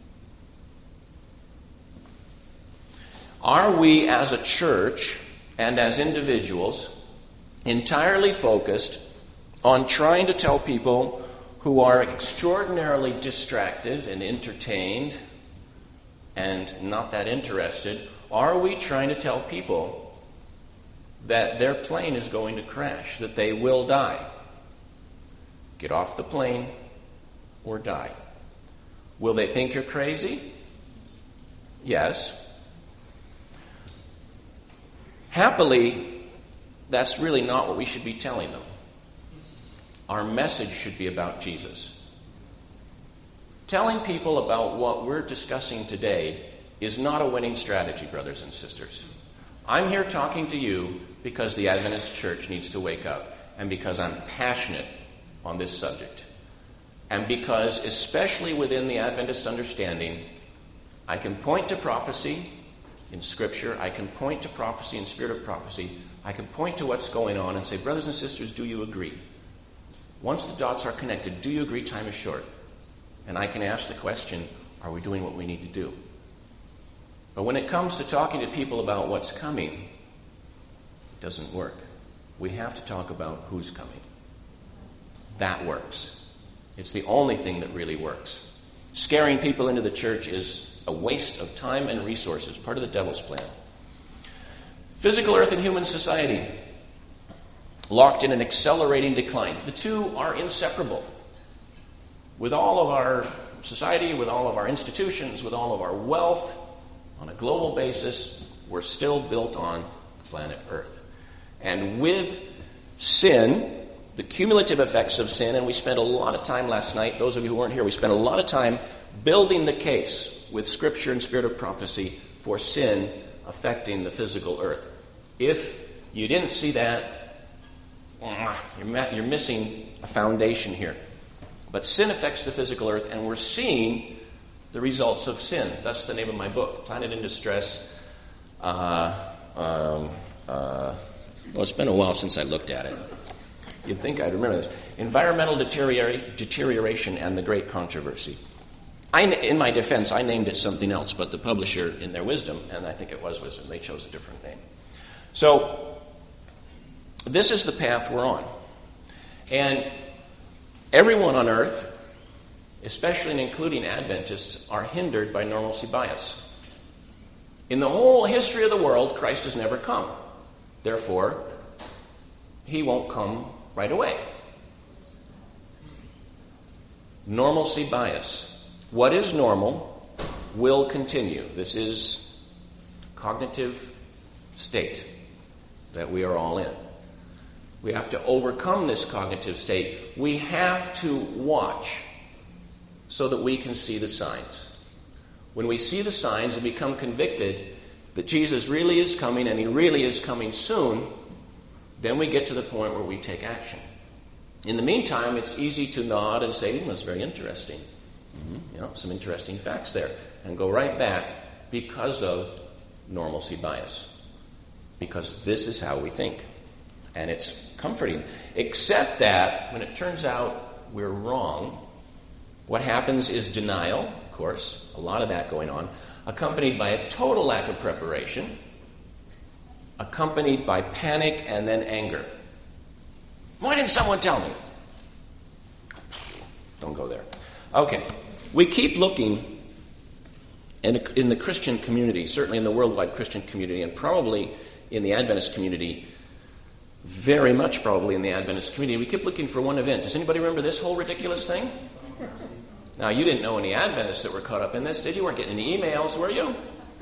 Are we as a church and as individuals entirely focused on trying to tell people who are extraordinarily distracted and entertained and not that interested, are we trying to tell people that their plane is going to crash, that they will die? Get off the plane or die. Will they think you're crazy? Yes. Happily, that's really not what we should be telling them. Our message should be about Jesus. Telling people about what we're discussing today is not a winning strategy, brothers and sisters. I'm here talking to you because the Adventist Church needs to wake up, and because I'm passionate on this subject. And because, especially within the Adventist understanding, I can point to prophecy in Scripture, I can point to prophecy in spirit of prophecy, I can point to what's going on and say, brothers and sisters, do you agree? Once the dots are connected, do you agree time is short? And I can ask the question, are we doing what we need to do? But when it comes to talking to people about what's coming, it doesn't work. We have to talk about who's coming. That works. It's the only thing that really works. Scaring people into the church is a waste of time and resources, part of the devil's plan. Physical earth and human society, locked in an accelerating decline. The two are inseparable. With all of our society, with all of our institutions, with all of our wealth, on a global basis, we're still built on planet Earth. And with sin, the cumulative effects of sin, and we spent a lot of time last night, those of you who weren't here, we spent a lot of time building the case with Scripture and spirit of prophecy for sin affecting the physical earth. If you didn't see that, you're missing a foundation here. But sin affects the physical earth, and we're seeing the results of sin. That's the name of my book, Planet in Distress. Uh, um, uh, well, it's been a while since I looked at it. You'd think I'd remember this. Environmental deteriora- deterioration and the Great Controversy. I, in my defense, I named it something else, but the publisher, in their wisdom, and I think it was wisdom, they chose a different name. So, this is the path we're on. And everyone on earth, especially and including Adventists, are hindered by normalcy bias. In the whole history of the world, Christ has never come. Therefore, he won't come right away. Normalcy bias. What is normal will continue. This is cognitive state that we are all in. We have to overcome this cognitive state. We have to watch so that we can see the signs. When we see the signs and become convicted that Jesus really is coming and he really is coming soon, then we get to the point where we take action. In the meantime, it's easy to nod and say, mm, that's very interesting. Mm-hmm. You know, some interesting facts there. And go right back because of normalcy bias. Because this is how we think. And it's comforting. Except that when it turns out we're wrong, what happens is denial, of course, a lot of that going on, accompanied by a total lack of preparation, accompanied by panic and then anger. Why didn't someone tell me? Don't go there. Okay. We keep looking in, in the Christian community, certainly in the worldwide Christian community, and probably in the Adventist community, very much probably in the Adventist community, we keep looking for one event. Does anybody remember this whole ridiculous thing? Now, you didn't know any Adventists that were caught up in this, did you? You weren't getting any emails, were you?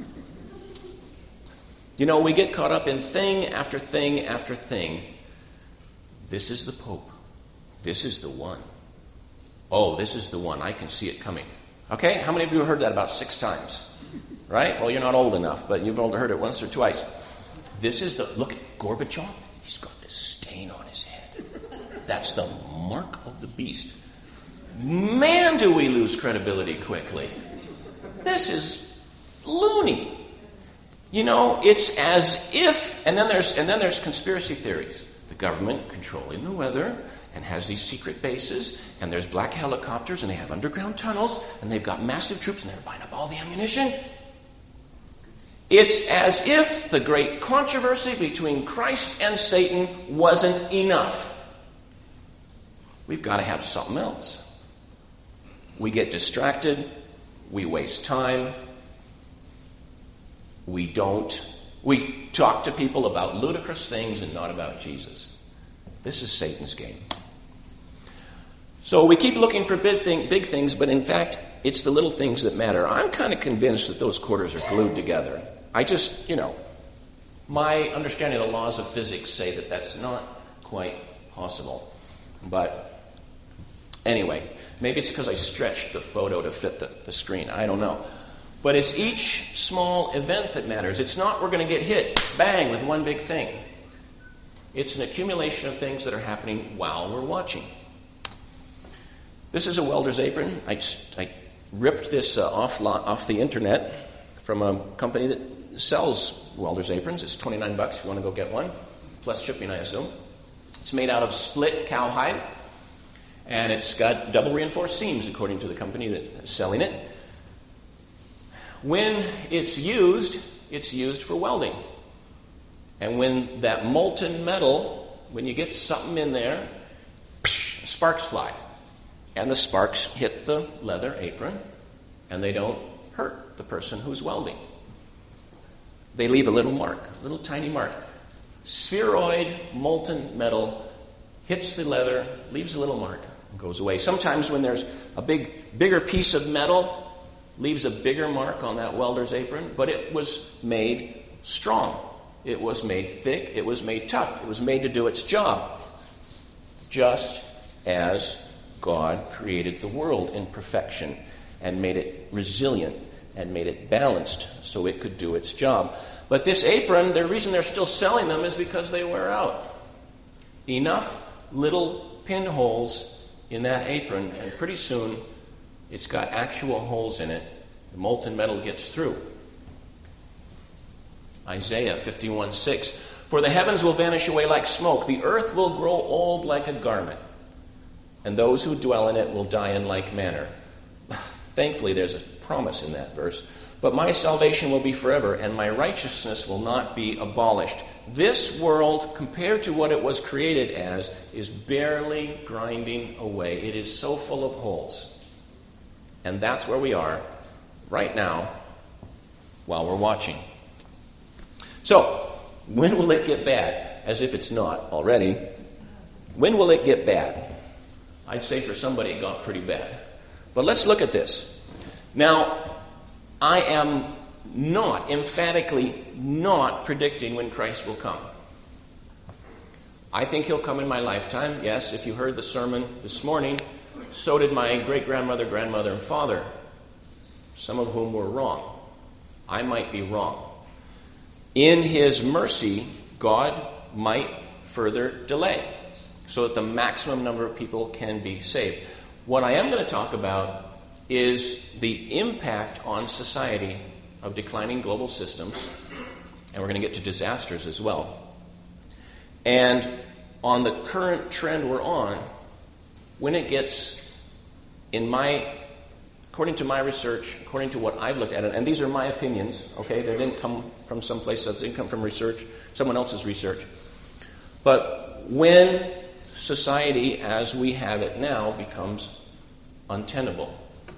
You know, we get caught up in thing after thing after thing. This is the Pope. This is the one. Oh, this is the one. I can see it coming. Okay? How many of you have heard that about six times? Right? Well, you're not old enough, but you've only heard it once or twice. This is the... Look at Gorbachev. He's got this stain on his head. That's the mark of the beast. Man, do we lose credibility quickly. This is loony. You know, it's as if... And then there's and then there's conspiracy theories. The government controlling the weather and has these secret bases, and there's black helicopters, and they have underground tunnels, and they've got massive troops, and they're buying up all the ammunition. It's as if the great controversy between Christ and Satan wasn't enough. We've got to have something else. We get distracted. We waste time. We don't. We talk to people about ludicrous things and not about Jesus. This is Satan's game. So we keep looking for big, thing, big things, but in fact, it's the little things that matter. I'm kind of convinced that those quarters are glued together. I just, you know, my understanding of the laws of physics say that that's not quite possible. But anyway, maybe it's because I stretched the photo to fit the, the screen. I don't know. But it's each small event that matters. It's not we're going to get hit, bang, with one big thing. It's an accumulation of things that are happening while we're watching. This is a welder's apron. I, I ripped this uh, off, off the internet from a company that sells welder's aprons. It's twenty-nine bucks if you want to go get one, plus shipping, I assume. It's made out of split cowhide, and it's got double reinforced seams, according to the company that's selling it. When it's used, it's used for welding. And when that molten metal, when you get something in there, sparks fly. And the sparks hit the leather apron, and they don't hurt the person who's welding. They leave a little mark, a little tiny mark. Spheroid molten metal hits the leather, leaves a little mark, and goes away. Sometimes when there's a big, bigger piece of metal, leaves a bigger mark on that welder's apron, but it was made strong. It was made thick. It was made tough. It was made to do its job. Just as God created the world in perfection and made it resilient and made it balanced so it could do its job. But this apron, the reason they're still selling them is because they wear out. Enough little pinholes in that apron, and pretty soon it's got actual holes in it. The molten metal gets through. Isaiah fifty-one six. For the heavens will vanish away like smoke. The earth will grow old like a garment. And those who dwell in it will die in like manner. Thankfully, there's a promise in that verse. But my salvation will be forever, and my righteousness will not be abolished. This world, compared to what it was created as, is barely grinding away. It is so full of holes. And that's where we are right now while we're watching. So, when will it get bad? As if it's not already. When will it get bad? I'd say for somebody it got pretty bad. But let's look at this. Now, I am not, emphatically not predicting when Christ will come. I think he'll come in my lifetime. Yes, if you heard the sermon this morning, so did my great-grandmother, grandmother, and father, some of whom were wrong. I might be wrong. In his mercy, God might further delay so that the maximum number of people can be saved. What I am going to talk about is the impact on society of declining global systems, and we're going to get to disasters as well. And on the current trend we're on, when it gets, in my, according to my research, according to what I've looked at, and these are my opinions, okay, they didn't come from someplace else, they didn't come from research, someone else's research. But when society as we have it now becomes untenable.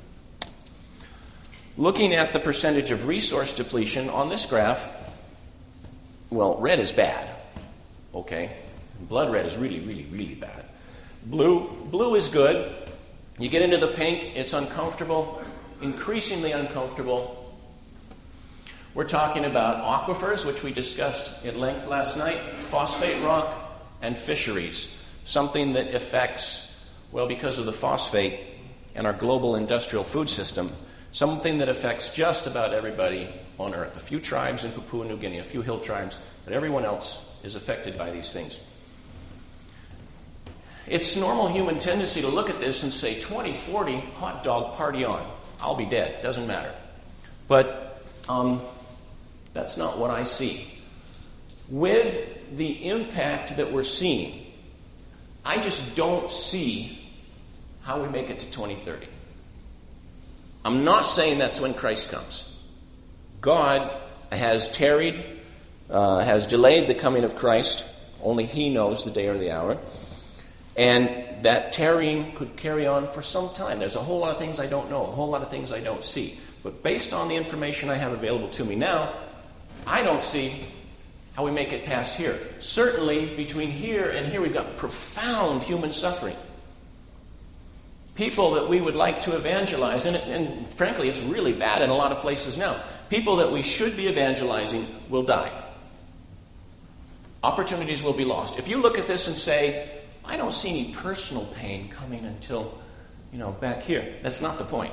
Looking at the percentage of resource depletion on this graph, well, red is bad, okay? Blood red is really, really, really bad. Blue, blue is good. You get into the pink, it's uncomfortable, increasingly uncomfortable. We're talking about aquifers, which we discussed at length last night, phosphate rock, and fisheries. Something that affects, well, because of the phosphate and our global industrial food system, something that affects just about everybody on Earth. A few tribes in Papua New Guinea, a few hill tribes, but everyone else is affected by these things. It's normal human tendency to look at this and say, twenty forty, hot dog, party on. I'll be dead, doesn't matter. But um, that's not what I see. With the impact that we're seeing, I just don't see how we make it to twenty thirty. I'm not saying that's when Christ comes. God has tarried, uh, has delayed the coming of Christ. Only He knows the day or the hour. And that tarrying could carry on for some time. There's a whole lot of things I don't know, a whole lot of things I don't see. But based on the information I have available to me now, I don't see how we make it past here. Certainly, between here and here, we've got profound human suffering. People that we would like to evangelize, and, and frankly, it's really bad in a lot of places now. People that we should be evangelizing will die. Opportunities will be lost. If you look at this and say, I don't see any personal pain coming until, you know, back here, that's not the point.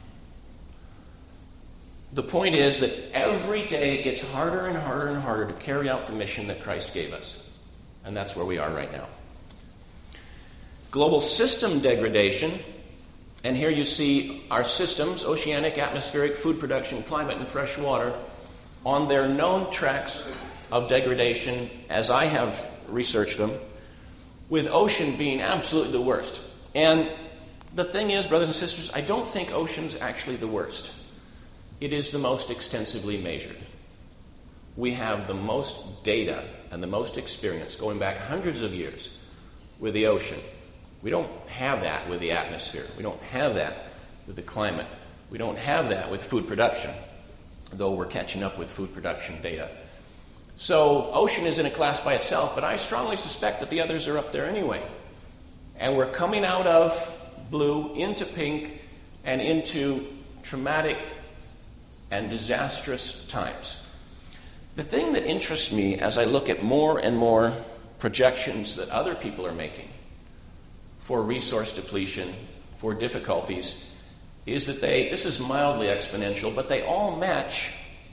The point is that every day it gets harder and harder and harder to carry out the mission that Christ gave us. And that's where we are right now. Global system degradation, and here you see our systems, oceanic, atmospheric, food production, climate, and fresh water, on their known tracks of degradation as I have researched them, with ocean being absolutely the worst. And the thing is, brothers and sisters, I don't think ocean's actually the worst. It is the most extensively measured. We have the most data and the most experience going back hundreds of years with the ocean. We don't have that with the atmosphere. We don't have that with the climate. We don't have that with food production, though we're catching up with food production data. So ocean is in a class by itself, but I strongly suspect that the others are up there anyway. And we're coming out of blue into pink and into traumatic and disastrous times. The thing that interests me as I look at more and more projections that other people are making for resource depletion, for difficulties, is that they, this is mildly exponential, but they all match,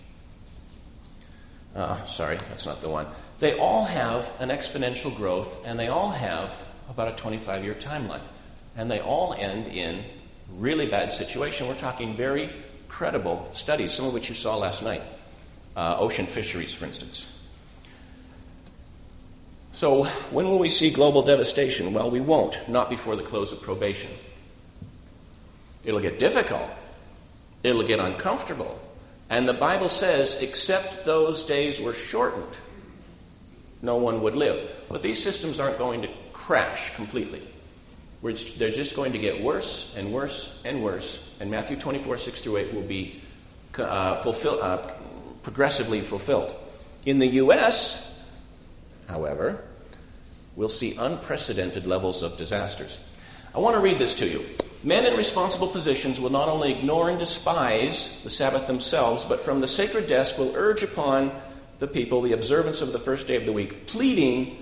uh, sorry, that's not the one. They all have an exponential growth, and they all have about a twenty-five year timeline. And they all end in really bad situation. We're talking very credible studies, some of which you saw last night. Uh, ocean fisheries, for instance. So when will we see global devastation? Well, we won't, not before the close of probation. It'll get difficult. It'll get uncomfortable. And the Bible says, except those days were shortened, no one would live. But these systems aren't going to crash completely. We're just, they're just going to get worse and worse and worse. And Matthew twenty-four, six through eight will be uh, fulfill, uh, progressively fulfilled. In the U S, however, we'll see unprecedented levels of disasters. I want to read this to you. Men in responsible positions will not only ignore and despise the Sabbath themselves, but from the sacred desk will urge upon the people the observance of the first day of the week, pleading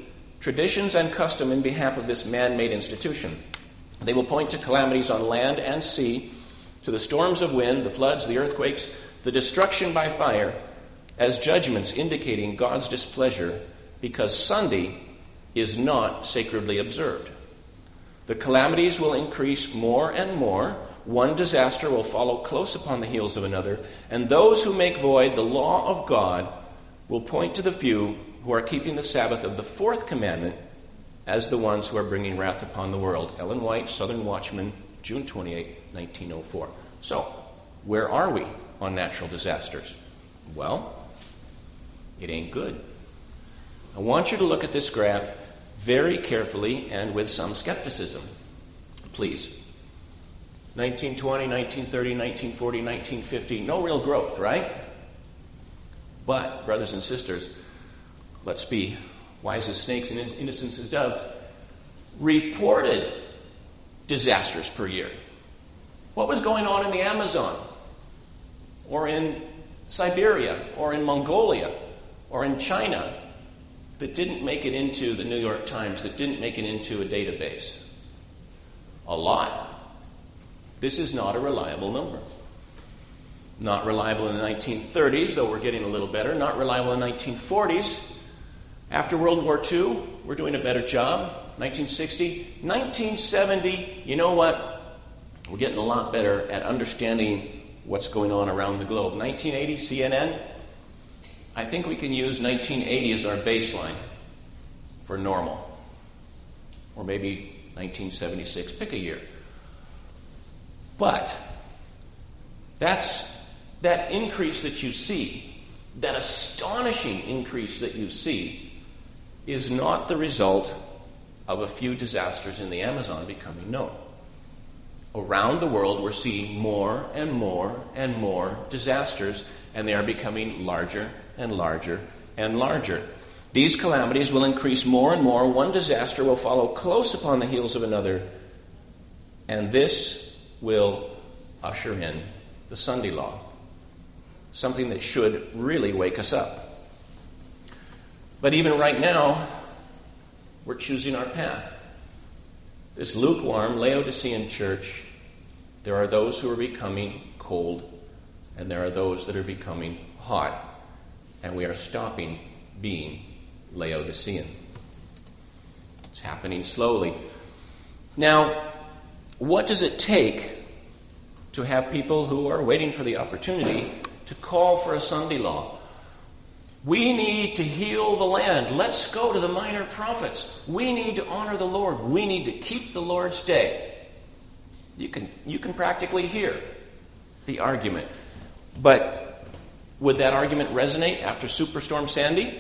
traditions and custom in behalf of this man-made institution. They will point to calamities on land and sea, to the storms of wind, the floods, the earthquakes, the destruction by fire, as judgments indicating God's displeasure because Sunday is not sacredly observed. The calamities will increase more and more. One disaster will follow close upon the heels of another, and those who make void the law of God will point to the few who are keeping the Sabbath of the fourth commandment as the ones who are bringing wrath upon the world. Ellen White, Southern Watchman, June twenty-eighth, nineteen oh four. So, where are we on natural disasters? Well, it ain't good. I want you to look at this graph very carefully and with some skepticism. Please. nineteen twenty, nineteen thirty, nineteen forty, nineteen fifty, no real growth, right? But, brothers and sisters, let's be wise as snakes and innocent as doves. Reported disasters per year. What was going on in the Amazon? Or in Siberia? Or in Mongolia? Or in China? That didn't make it into the New York Times, that didn't make it into a database? A lot. This is not a reliable number. Not reliable in the nineteen thirties, though we're getting a little better. Not reliable in the nineteen forties. After World War Two, we're doing a better job. nineteen sixty, nineteen seventy, you know what? We're getting a lot better at understanding what's going on around the globe. nineteen eighty, C N N. I think we can use nineteen eighty as our baseline for normal. Or maybe nineteen seventy-six, pick a year. But that's that increase that you see, that astonishing increase that you see, is not the result of a few disasters in the Amazon becoming known. Around the world, we're seeing more and more and more disasters, and they are becoming larger and larger and larger. These calamities will increase more and more. One disaster will follow close upon the heels of another, and this will usher in the Sunday law, something that should really wake us up. But even right now, we're choosing our path. This lukewarm Laodicean church, there are those who are becoming cold, and there are those that are becoming hot, and we are stopping being Laodicean. It's happening slowly. Now, what does it take to have people who are waiting for the opportunity to call for a Sunday law? We need to heal the land. Let's go to the minor prophets. We need to honor the Lord. We need to keep the Lord's day. You can, you can practically hear the argument. But would that argument resonate after Superstorm Sandy?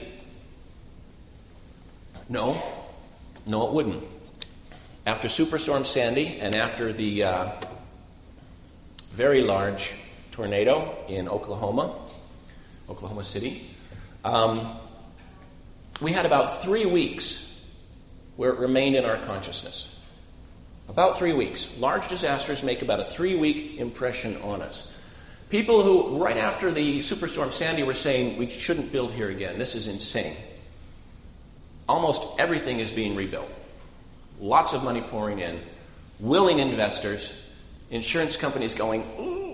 No. No, it wouldn't. After Superstorm Sandy and after the uh, very large tornado in Oklahoma, Oklahoma City, um, we had about three weeks where it remained in our consciousness. About three weeks. Large disasters make about a three-week impression on us. People who, right after the Superstorm Sandy, were saying, we shouldn't build here again. This is insane. Almost everything is being rebuilt. Lots of money pouring in. Willing investors. Insurance companies going, ooh.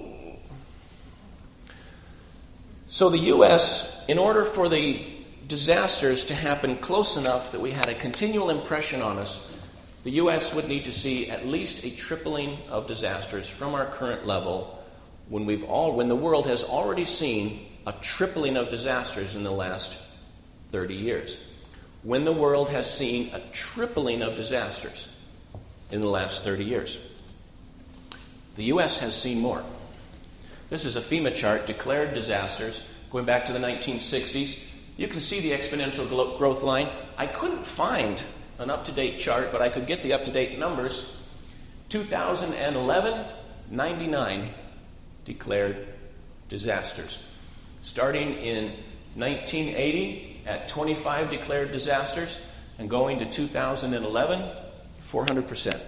So the U S, in order for the disasters to happen close enough that we had a continual impression on us, the U S would need to see at least a tripling of disasters from our current level when we've all when the world has already seen a tripling of disasters in the last thirty years. When the world has seen a tripling of disasters in the last thirty years. The U S has seen more. This is a FEMA chart, declared disasters, going back to the nineteen sixties. You can see the exponential growth line. I couldn't find an up-to-date chart, but I could get the up-to-date numbers. two thousand eleven, ninety-nine declared disasters. Starting in nineteen eighty at twenty-five declared disasters, and going to two thousand eleven, four hundred percent.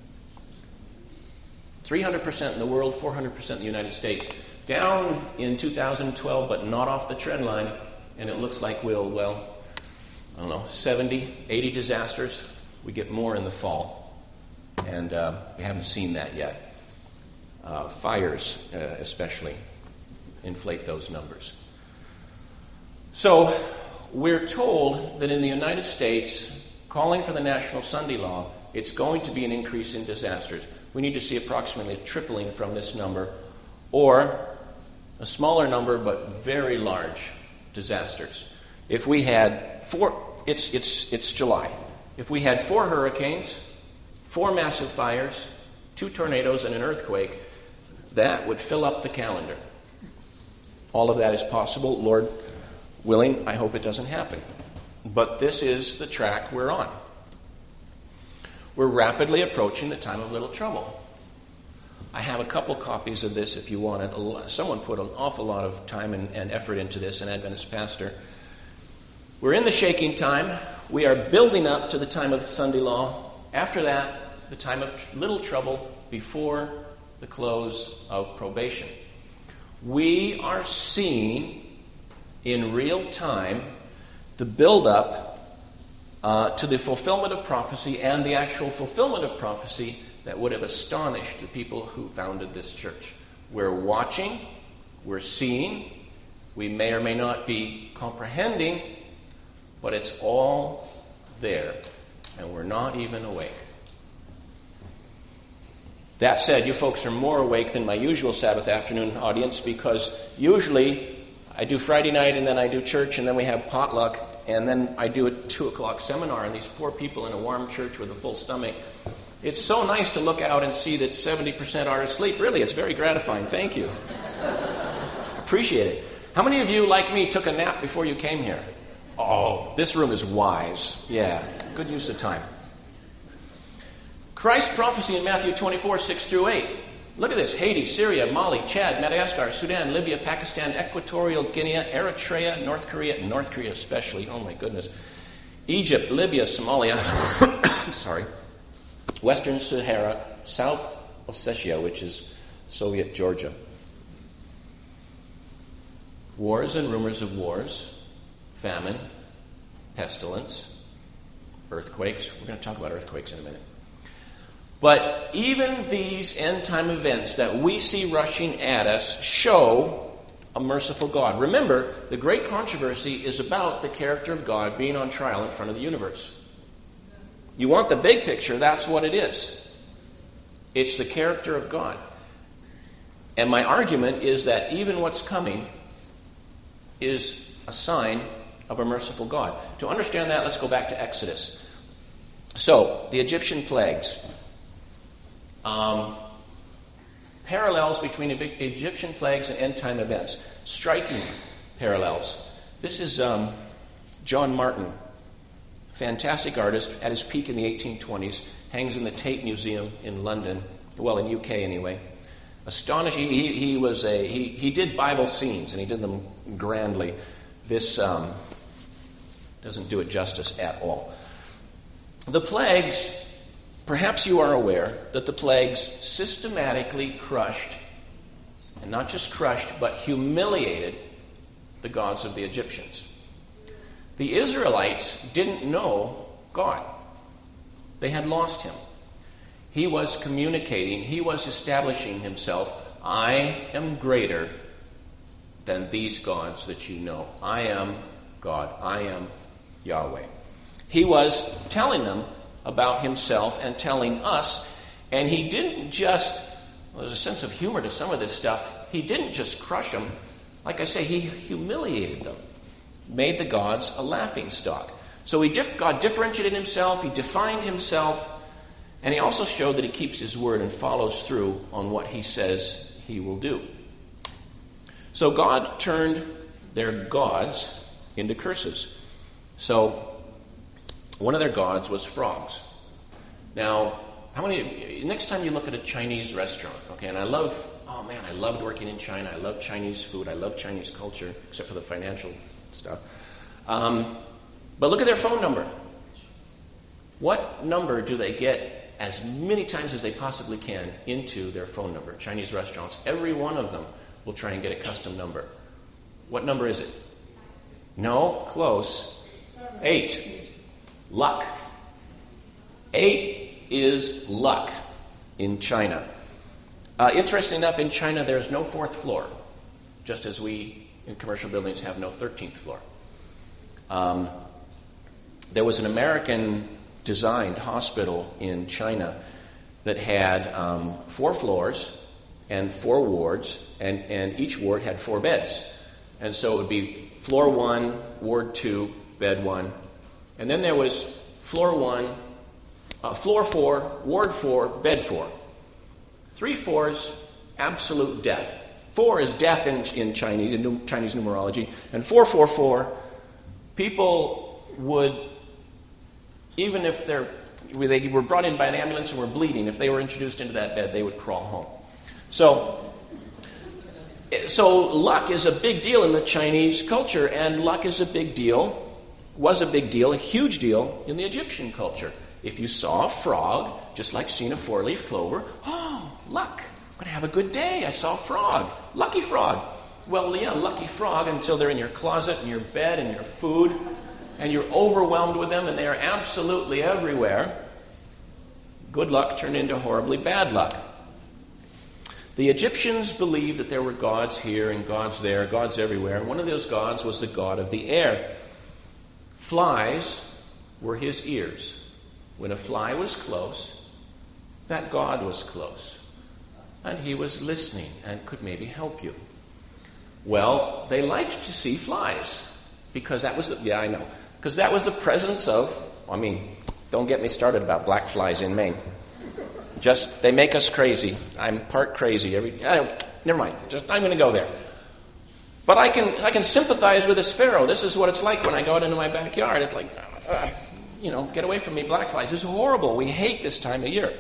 three hundred percent in the world, four hundred percent in the United States. Down in two thousand twelve, but not off the trend line, and it looks like we'll, well, I don't know, seventy, eighty disasters. We get more in the fall, and uh, we haven't seen that yet. Uh, fires, uh, especially, inflate those numbers. So, we're told that in the United States, calling for the National Sunday Law, it's going to be an increase in disasters. We need to see approximately a tripling from this number, or a smaller number but very large disasters. If we had four, it's it's it's July. If we had four hurricanes, four massive fires, two tornadoes, and an earthquake, that would fill up the calendar. All of that is possible, Lord willing. I hope it doesn't happen. But this is the track we're on. We're rapidly approaching the time of little trouble. I have a couple copies of this if you want it. Someone put an awful lot of time and, and effort into this, an Adventist pastor. We're in the shaking time. We are building up to the time of the Sunday Law. After that, the time of tr- little trouble before the close of probation. We are seeing in real time the build-up uh, to the fulfillment of prophecy and the actual fulfillment of prophecy that would have astonished the people who founded this church. We're watching, we're seeing, we may or may not be comprehending, but it's all there, and we're not even awake. That said, you folks are more awake than my usual Sabbath afternoon audience, because usually I do Friday night and then I do church and then we have potluck and then I do a two o'clock seminar, and these poor people in a warm church with a full stomach. It's so nice to look out and see that seventy percent are asleep. Really, it's very gratifying. Thank you. Appreciate it. How many of you, like me, took a nap before you came here? Oh, this room is wise. Yeah, good use of time. Christ's prophecy in Matthew twenty-four, six through eight. Look at this. Haiti, Syria, Mali, Chad, Madagascar, Sudan, Libya, Pakistan, Equatorial Guinea, Eritrea, North Korea, North Korea especially, oh my goodness, Egypt, Libya, Somalia, sorry, Western Sahara, South Ossetia, which is Soviet Georgia. Wars and rumors of wars, famine, pestilence, earthquakes. We're going to talk about earthquakes in a minute. But even these end-time events that we see rushing at us show a merciful God. Remember, the great controversy is about the character of God being on trial in front of the universe. You want the big picture, that's what it is. It's the character of God. And my argument is that even what's coming is a sign of a merciful God. To understand that, let's go back to Exodus. So, the Egyptian plagues. Um, parallels between Egyptian plagues and end-time events. Striking parallels. This is um, John Martin, fantastic artist, at his peak in the eighteen twenties, hangs in the Tate Museum in London, well, in U K anyway. Astonishing. He, he was a he, he did Bible scenes, and he did them grandly. This um, doesn't do it justice at all. The plagues. Perhaps you are aware that the plagues systematically crushed, and not just crushed, but humiliated the gods of the Egyptians. The Israelites didn't know God. They had lost him. He was communicating, he was establishing himself. I am greater than these gods that you know. I am God. I am Yahweh. He was telling them about himself and telling us, and he didn't just, well, there's a sense of humor to some of this stuff, he didn't just crush them. Like I say, he humiliated them, made the gods a laughingstock. So he dif- God differentiated himself, he defined himself, and he also showed that he keeps his word and follows through on what he says he will do. So God turned their gods into curses. So one of their gods was frogs. Now, how many, next time you look at a Chinese restaurant, okay, and I love, oh man, I loved working in China. I love Chinese food. I love Chinese culture, except for the financial stuff. Um, but look at their phone number. What number do they get as many times as they possibly can into their phone number? Chinese restaurants, every one of them will try and get a custom number. What number is it? No, close. Eight. Luck. Eight is luck in China. Uh, interesting enough, in China there's no fourth floor, just as we in commercial buildings have no thirteenth floor. Um, there was an American-designed hospital in China that had um, four floors and four wards, and, and each ward had four beds. And so it would be floor one, ward two, bed one. And then there was floor one, uh, floor four, ward four, bed four. Three fours, absolute death. Four is death in, in Chinese, in Chinese numerology. And four, four, four, people would, even if they're, they were brought in by an ambulance and were bleeding, if they were introduced into that bed, they would crawl home. So, so luck is a big deal in the Chinese culture, and luck is a big deal, was a big deal, a huge deal in the Egyptian culture. If you saw a frog, just like seeing a four-leaf clover, oh, luck. I'm going to have a good day. I saw a frog. Lucky frog. Well, yeah, lucky frog until they're in your closet and your bed and your food, and you're overwhelmed with them, and they are absolutely everywhere. Good luck turned into horribly bad luck. The Egyptians believed that there were gods here and gods there, gods everywhere, and one of those gods was the god of the air. Flies were his ears. When a fly was close, that god was close, and he was listening and could maybe help you. Well, they liked to see flies, because that was the, yeah, I know, because that was the presence of, I mean, don't get me started about black flies in Maine. Just, they make us crazy. I'm part crazy. Every, I don't, never mind, just, I'm going to go there. But I can, I can sympathize with this pharaoh. This is what it's like when I go out into my backyard. It's like, uh, you know, get away from me, black flies. This is horrible. We hate this time of year.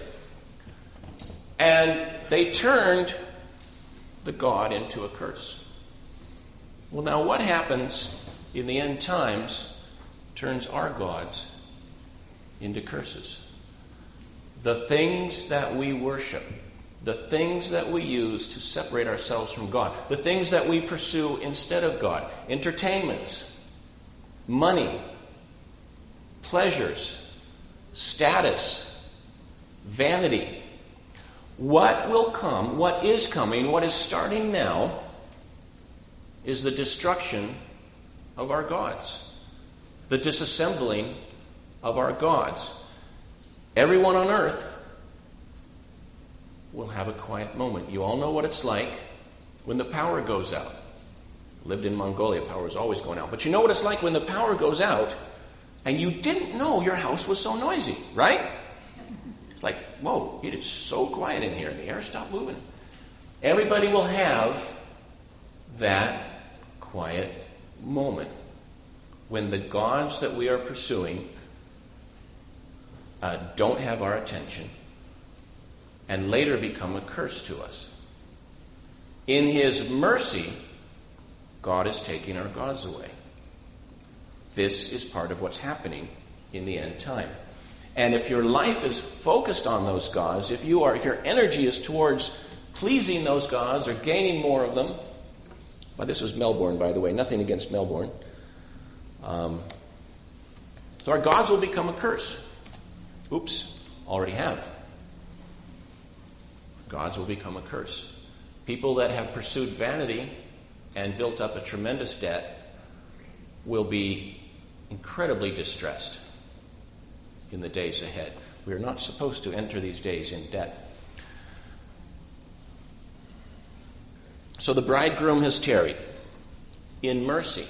And they turned the god into a curse. Well, now what happens in the end times turns our gods into curses. The things that we worship, the things that we use to separate ourselves from God, the things that we pursue instead of God, entertainments, money, pleasures, status, vanity. What will come, what is coming, what is starting now is the destruction of our gods, the disassembling of our gods. Everyone on earth will have a quiet moment. You all know what it's like when the power goes out. Lived in Mongolia, power is always going out. But you know what it's like when the power goes out and you didn't know your house was so noisy, right? It's like, whoa, it is so quiet in here. The air stopped moving. Everybody will have that quiet moment when the gods that we are pursuing uh, don't have our attention and later become a curse to us. In his mercy, God is taking our gods away. This is part of what's happening in the end time. And if your life is focused on those gods, if you are, if your energy is towards pleasing those gods or gaining more of them, well, this is Melbourne, by the way, nothing against Melbourne. Um, so our gods will become a curse. Oops, already have. Gods will become a curse. People that have pursued vanity and built up a tremendous debt will be incredibly distressed in the days ahead. We are not supposed to enter these days in debt. So the bridegroom has tarried in mercy.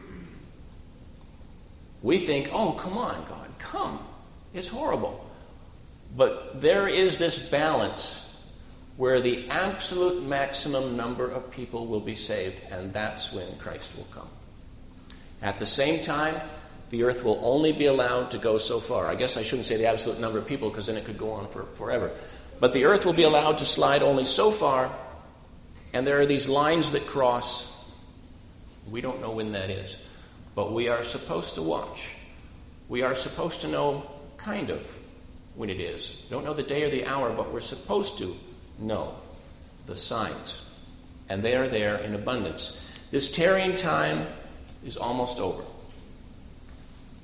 We think, oh, come on, God, come. It's horrible. But there is this balance where the absolute maximum number of people will be saved, and that's when Christ will come. At the same time, the earth will only be allowed to go so far. I guess I shouldn't say the absolute number of people, because then it could go on for forever. But the earth will be allowed to slide only so far, and there are these lines that cross. We don't know when that is, but we are supposed to watch. We are supposed to know, kind of, when it is. We don't know the day or the hour, but we're supposed to know the signs. And they are there in abundance. This tarrying time is almost over.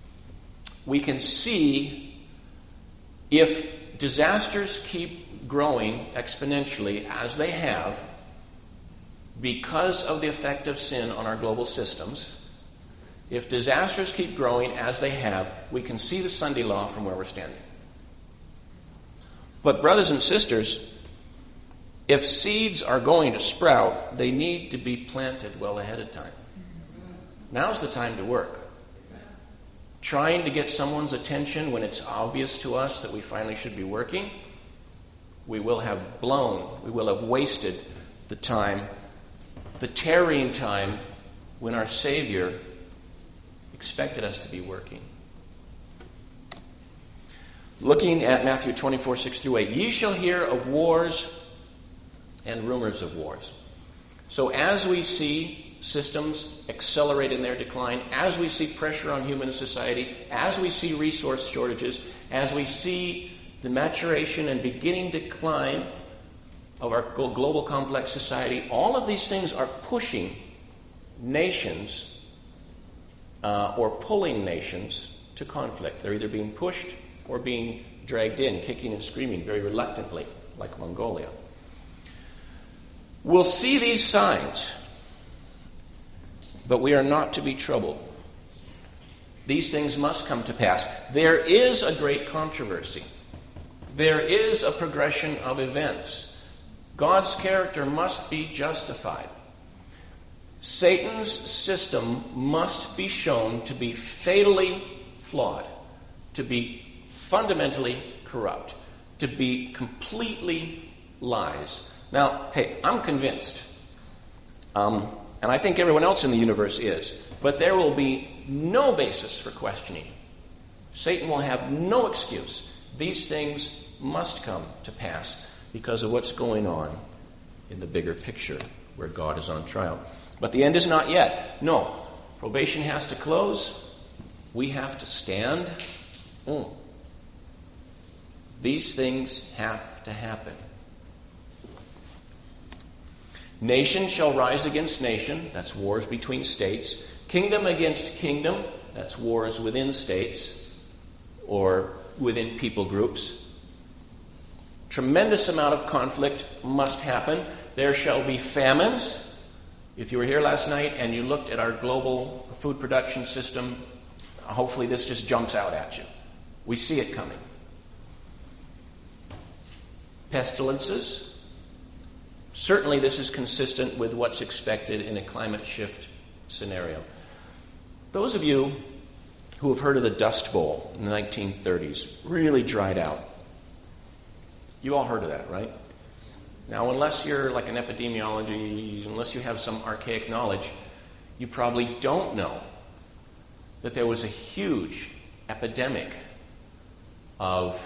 we can see if disasters keep growing exponentially as they have because of the effect of sin on our global systems, if disasters keep growing as they have, we can see the Sunday law from where we're standing. But brothers and sisters, if seeds are going to sprout, they need to be planted well ahead of time. Now's the time to work. Trying to get someone's attention when it's obvious to us that we finally should be working, we will have blown, we will have wasted the time, the tarrying time when our Savior expected us to be working. Looking at Matthew twenty-four, six through eight, ye shall hear of wars and rumors of wars. So as we see systems accelerate in their decline, as we see pressure on human society, as we see resource shortages, as we see the maturation and beginning decline of our global complex society, all of these things are pushing nations uh, or pulling nations to conflict. They're either being pushed or being dragged in, kicking and screaming very reluctantly, like Mongolia. We'll see these signs, but we are not to be troubled. These things must come to pass. There is a great controversy. There is a progression of events. God's character must be justified. Satan's system must be shown to be fatally flawed, to be fundamentally corrupt, to be completely lies. Now, hey, I'm convinced, um, and I think everyone else in the universe is, but there will be no basis for questioning. Satan will have no excuse. These things must come to pass because of what's going on in the bigger picture where God is on trial. But the end is not yet. No, probation has to close. We have to stand. Mm. These things have to happen. Nation shall rise against nation, that's wars between states. Kingdom against kingdom, that's wars within states or within people groups. Tremendous amount of conflict must happen. There shall be famines. If you were here last night and you looked at our global food production system, hopefully this just jumps out at you. We see it coming. Pestilences. Certainly this is consistent with what's expected in a climate shift scenario. Those of you who have heard of the Dust Bowl in the nineteen thirties, really dried out. You all heard of that, right? Now, unless you're like an epidemiology, unless you have some archaic knowledge, you probably don't know that there was a huge epidemic of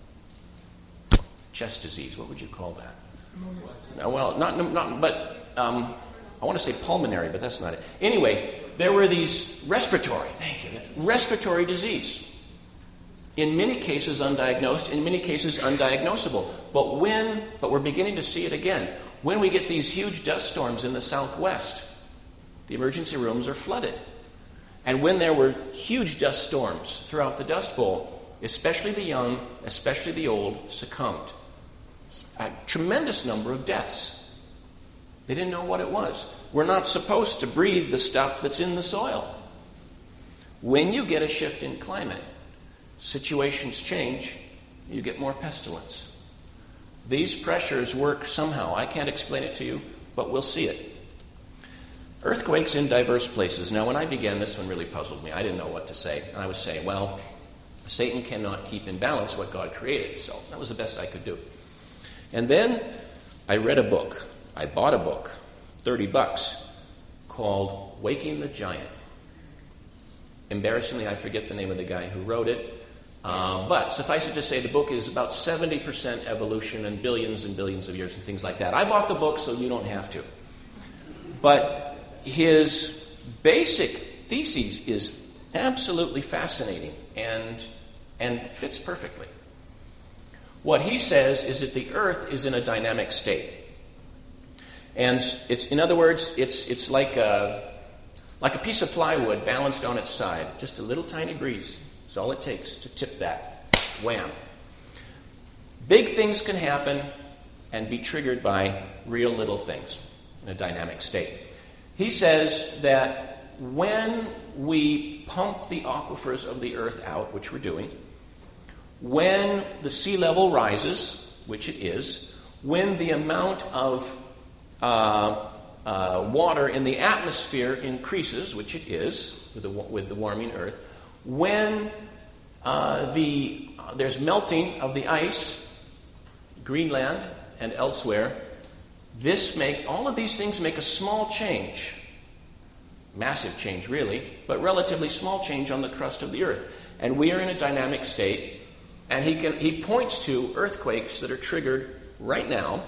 chest disease. What would you call that? No, well, not, not but um, I want to say pulmonary, but that's not it. Anyway, there were these respiratory, thank you, respiratory disease. In many cases undiagnosed, in many cases undiagnosable. But when, but we're beginning to see it again. When we get these huge dust storms in the southwest, the emergency rooms are flooded. And when there were huge dust storms throughout the Dust Bowl, especially the young, especially the old, succumbed. A tremendous number of deaths. They didn't know what it was. We're not supposed to breathe the stuff that's in the soil. When you get a shift in climate, situations change, you get more pestilence. These pressures work somehow. I can't explain it to you, but we'll see it. Earthquakes in diverse places. Now, when I began, this one really puzzled me. I didn't know what to say. And I was saying, well, Satan cannot keep in balance what God created. So that was the best I could do. And then I read a book. I bought a book, thirty bucks, called Waking the Giant. Embarrassingly, I forget the name of the guy who wrote it. Uh, but suffice it to say, the book is about seventy percent evolution and billions and billions of years and things like that. I bought the book so you don't have to. But his basic thesis is absolutely fascinating and, and fits perfectly. What he says is that the earth is in a dynamic state. And it's, in other words, it's, it's like a, like a piece of plywood balanced on its side. Just a little tiny breeze That's all it takes to tip that. Wham. Big things can happen and be triggered by real little things in a dynamic state. He says that when we pump the aquifers of the earth out, which we're doing, when the sea level rises, which it is, when the amount of uh, uh, water in the atmosphere increases, which it is with the, with the warming earth, when uh, the uh, there's melting of the ice, Greenland and elsewhere, this make all of these things make a small change, massive change really, but relatively small change on the crust of the earth, and we are in a dynamic state. And he can he points to earthquakes that are triggered right now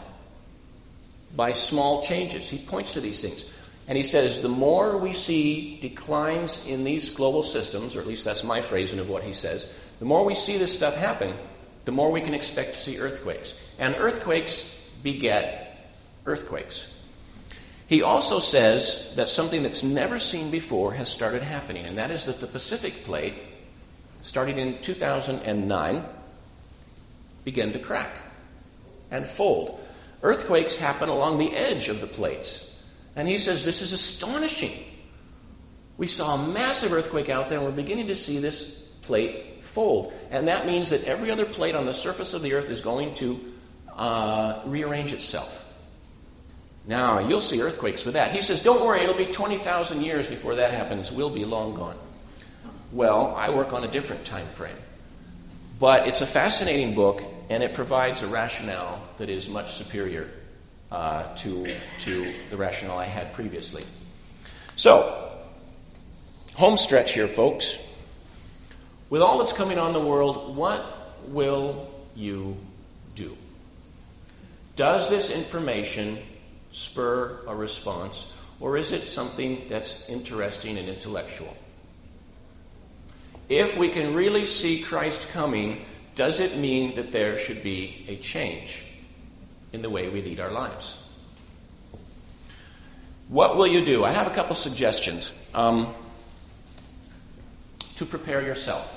by small changes. He points to these things. And he says the more we see declines in these global systems, or at least that's my phrasing of what he says, the more we see this stuff happen, the more we can expect to see earthquakes. And earthquakes beget earthquakes. He also says that something that's never seen before has started happening, and that is that the Pacific Plate, starting in two thousand nine, began to crack and fold. Earthquakes happen along the edge of the plates. And he says this is astonishing. We saw a massive earthquake out there, and we're beginning to see this plate fold. And that means that every other plate on the surface of the earth is going to uh, rearrange itself. Now, you'll see earthquakes with that. He says, don't worry, it'll be twenty thousand years before that happens. We'll be long gone. Well, I work on a different time frame. But it's a fascinating book, and it provides a rationale that is much superior uh, to, to the rationale I had previously. So, home stretch here, folks. With all that's coming on the world, what will you do? Does this information spur a response, or is it something that's interesting and intellectual? If we can really see Christ coming, does it mean that there should be a change in the way we lead our lives? What will you do? I have a couple suggestions um, to prepare yourself.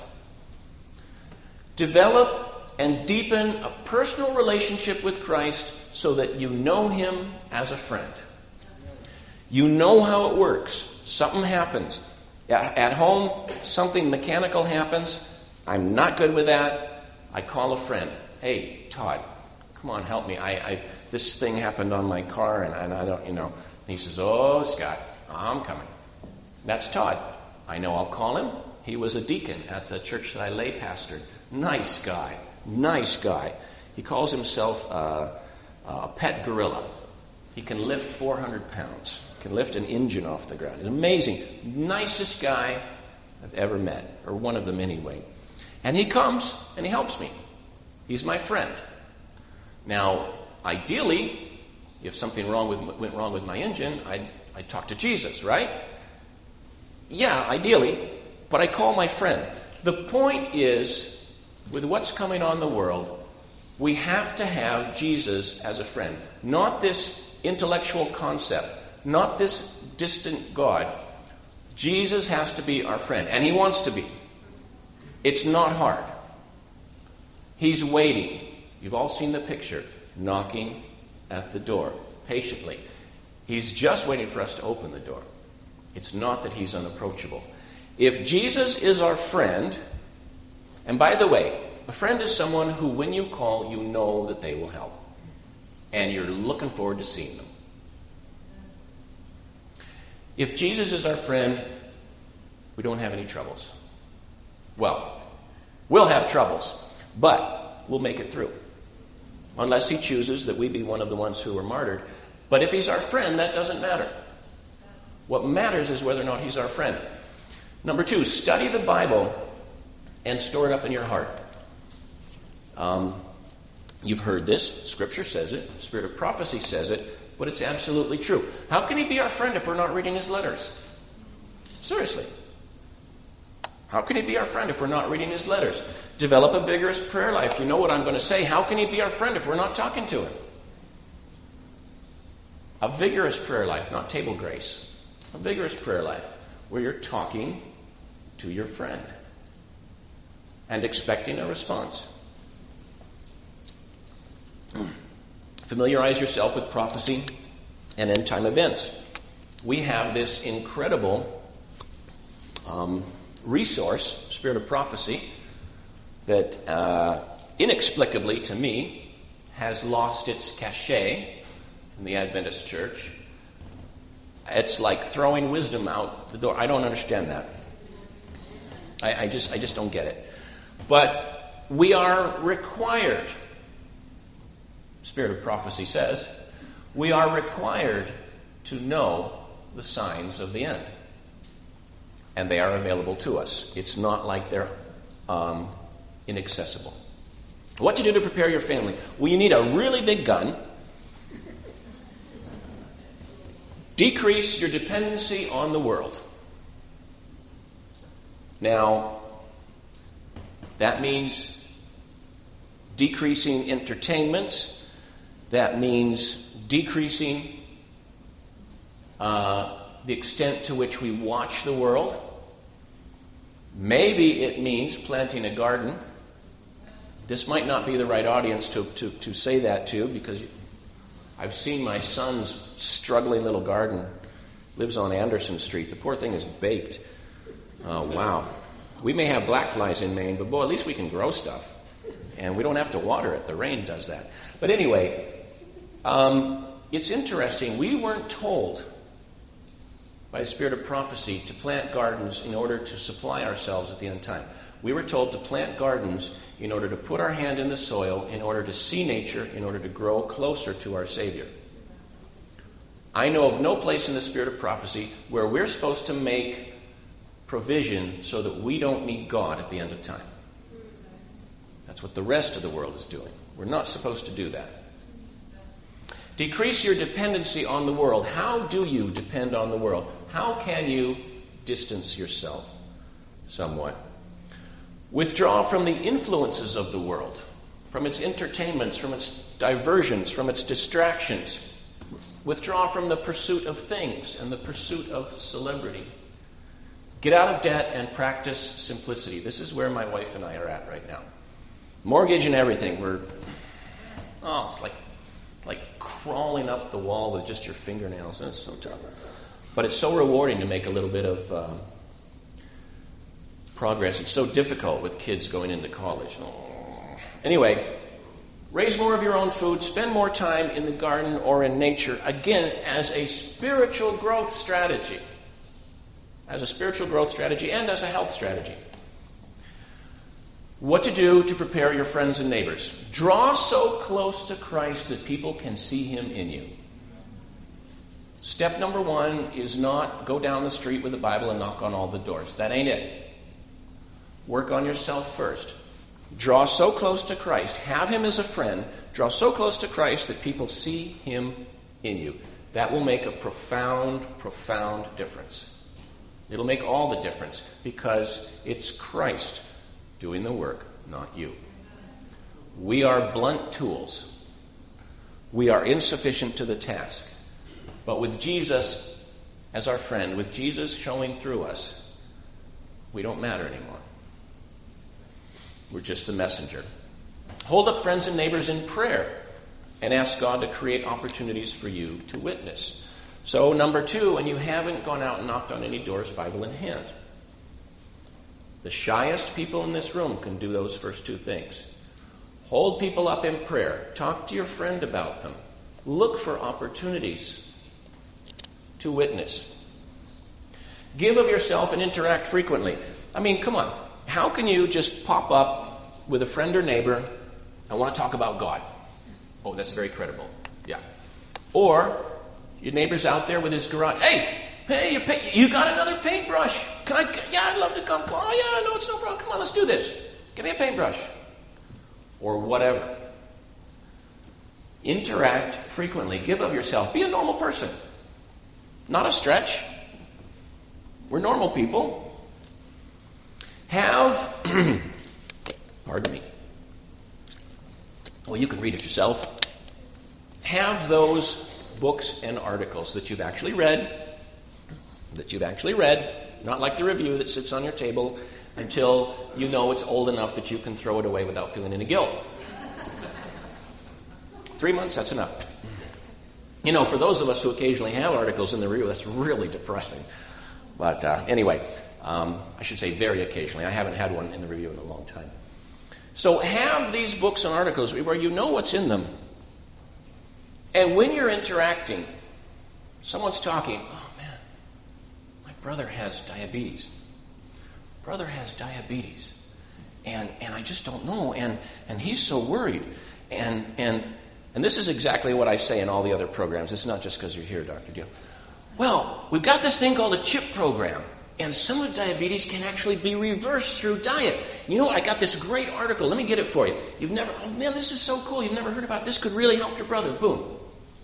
Develop and deepen a personal relationship with Christ so that you know him as a friend. You know how it works. Something happens. At home, something mechanical happens. I'm not good with that. I call a friend. Hey, Todd, come on, help me. I, I this thing happened on my car, and, and I don't, you know. And he says, oh, Scott, I'm coming. That's Todd. I know I'll call him. He was a deacon at the church that I lay pastored. Nice guy. Nice guy. He calls himself uh, a pet gorilla. He can lift four hundred pounds. Can lift an engine off the ground. He's amazing. Nicest guy I've ever met, or one of them anyway. And he comes and he helps me. He's my friend. Now, ideally, if something wrong with, went wrong with my engine, I'd, I'd talk to Jesus, right? Yeah, ideally, but I call my friend. The point is, with what's coming on the world, we have to have Jesus as a friend, not this intellectual concept. Not this distant God. Jesus has to be our friend, and he wants to be. It's not hard. He's waiting. You've all seen the picture, knocking at the door, patiently. He's just waiting for us to open the door. It's not that he's unapproachable. If Jesus is our friend, and by the way, a friend is someone who, when you call, you know that they will help, and you're looking forward to seeing them. If Jesus is our friend, we don't have any troubles. Well, we'll have troubles, but we'll make it through. Unless he chooses that we be one of the ones who are martyred. But if he's our friend, that doesn't matter. What matters is whether or not he's our friend. Number two, study the Bible and store it up in your heart. Um, you've heard this. Scripture says it. Spirit of prophecy says it. But it's absolutely true. How can he be our friend if we're not reading his letters? Seriously. How can he be our friend if we're not reading his letters? Develop a vigorous prayer life. You know what I'm going to say. How can he be our friend if we're not talking to him? A vigorous prayer life, not table grace. A vigorous prayer life where you're talking to your friend. and expecting a response. Familiarize yourself with prophecy and end-time events. We have this incredible um, resource, Spirit of Prophecy, that uh, inexplicably to me has lost its cachet in the Adventist Church. It's like throwing wisdom out the door. I don't understand that. I, I just I just don't get it. But we are required, Spirit of Prophecy says, we are required to know the signs of the end. And they are available to us. It's not like they're um, inaccessible. What to do to prepare your family? Well, you need a really big gun. Decrease your dependency on the world. Now, that means decreasing entertainments. That means decreasing uh, the extent to which we watch the world. Maybe it means planting a garden. This might not be the right audience to, to, to say that to, because I've seen my son's struggling little garden. Lives on Anderson Street. The poor thing is baked. Oh, wow. We may have black flies in Maine, but boy, at least we can grow stuff. And we don't have to water it. The rain does that. But anyway, um, it's interesting. We weren't told by the Spirit of Prophecy to plant gardens in order to supply ourselves at the end time. We were told to plant gardens in order to put our hand in the soil, in order to see nature, in order to grow closer to our Savior. I know of no place in the Spirit of Prophecy where we're supposed to make provision so that we don't need God at the end of time. That's what the rest of the world is doing. We're not supposed to do that. Decrease your dependency on the world. How do you depend on the world? How can you distance yourself somewhat? Withdraw from the influences of the world, from its entertainments, from its diversions, from its distractions. Withdraw from the pursuit of things and the pursuit of celebrity. Get out of debt and practice simplicity. This is where my wife and I are at right now. Mortgage and everything. We're, oh, it's like, like crawling up the wall with just your fingernails, and it's so tough. But it's so rewarding to make a little bit of uh, progress. It's so difficult with kids going into college. Oh. Anyway, raise more of your own food. Spend more time in the garden or in nature. Again, as a spiritual growth strategy. As a spiritual growth strategy and as a health strategy. What to do to prepare your friends and neighbors. Draw so close to Christ that people can see him in you. Step number one is not go down the street with the Bible and knock on all the doors. That ain't it. Work on yourself first. Draw so close to Christ. Have him as a friend. Draw so close to Christ that people see him in you. That will make a profound, profound difference. It'll make all the difference because it's Christ doing the work, not you. We are blunt tools. We are insufficient to the task. But with Jesus as our friend, with Jesus showing through us, we don't matter anymore. We're just the messenger. Hold up friends and neighbors in prayer and ask God to create opportunities for you to witness. So, number two, when you haven't gone out and knocked on any doors, Bible in hand. The shyest people in this room can do those first two things. Hold people up in prayer. Talk to your friend about them. Look for opportunities to witness. Give of yourself and interact frequently. I mean, come on. How can you just pop up with a friend or neighbor, I want to talk about God? Oh, that's very credible. Yeah. Or your neighbor's out there with his garage. Hey, hey, you, pay, you got another paintbrush? Can I? Yeah, I'd love to come. Oh, yeah, no, it's no problem. Come on, let's do this. Give me a paintbrush. Or whatever. Interact frequently. Give of yourself. Be a normal person. Not a stretch. We're normal people. Have, pardon me. Well, you can read it yourself. Have those books and articles that you've actually read, that you've actually read, not like the review that sits on your table until you know it's old enough that you can throw it away without feeling any guilt. Three months, that's enough. You know, for those of us who occasionally have articles in the review, that's really depressing. But uh, anyway, um, I should say very occasionally. I haven't had one in the review in a long time. So have these books and articles where you know what's in them. And when you're interacting, someone's talking, oh man, my brother has diabetes. Brother has diabetes. And and I just don't know. And and he's so worried. And and and this is exactly what I say in all the other programs. It's not just because you're here, Doctor Deal. Well, we've got this thing called a CHIP program. And some of diabetes can actually be reversed through diet. You know, I got this great article. Let me get it for you. You've never, oh man, this is so cool. You've never heard about it. This could really help your brother. Boom.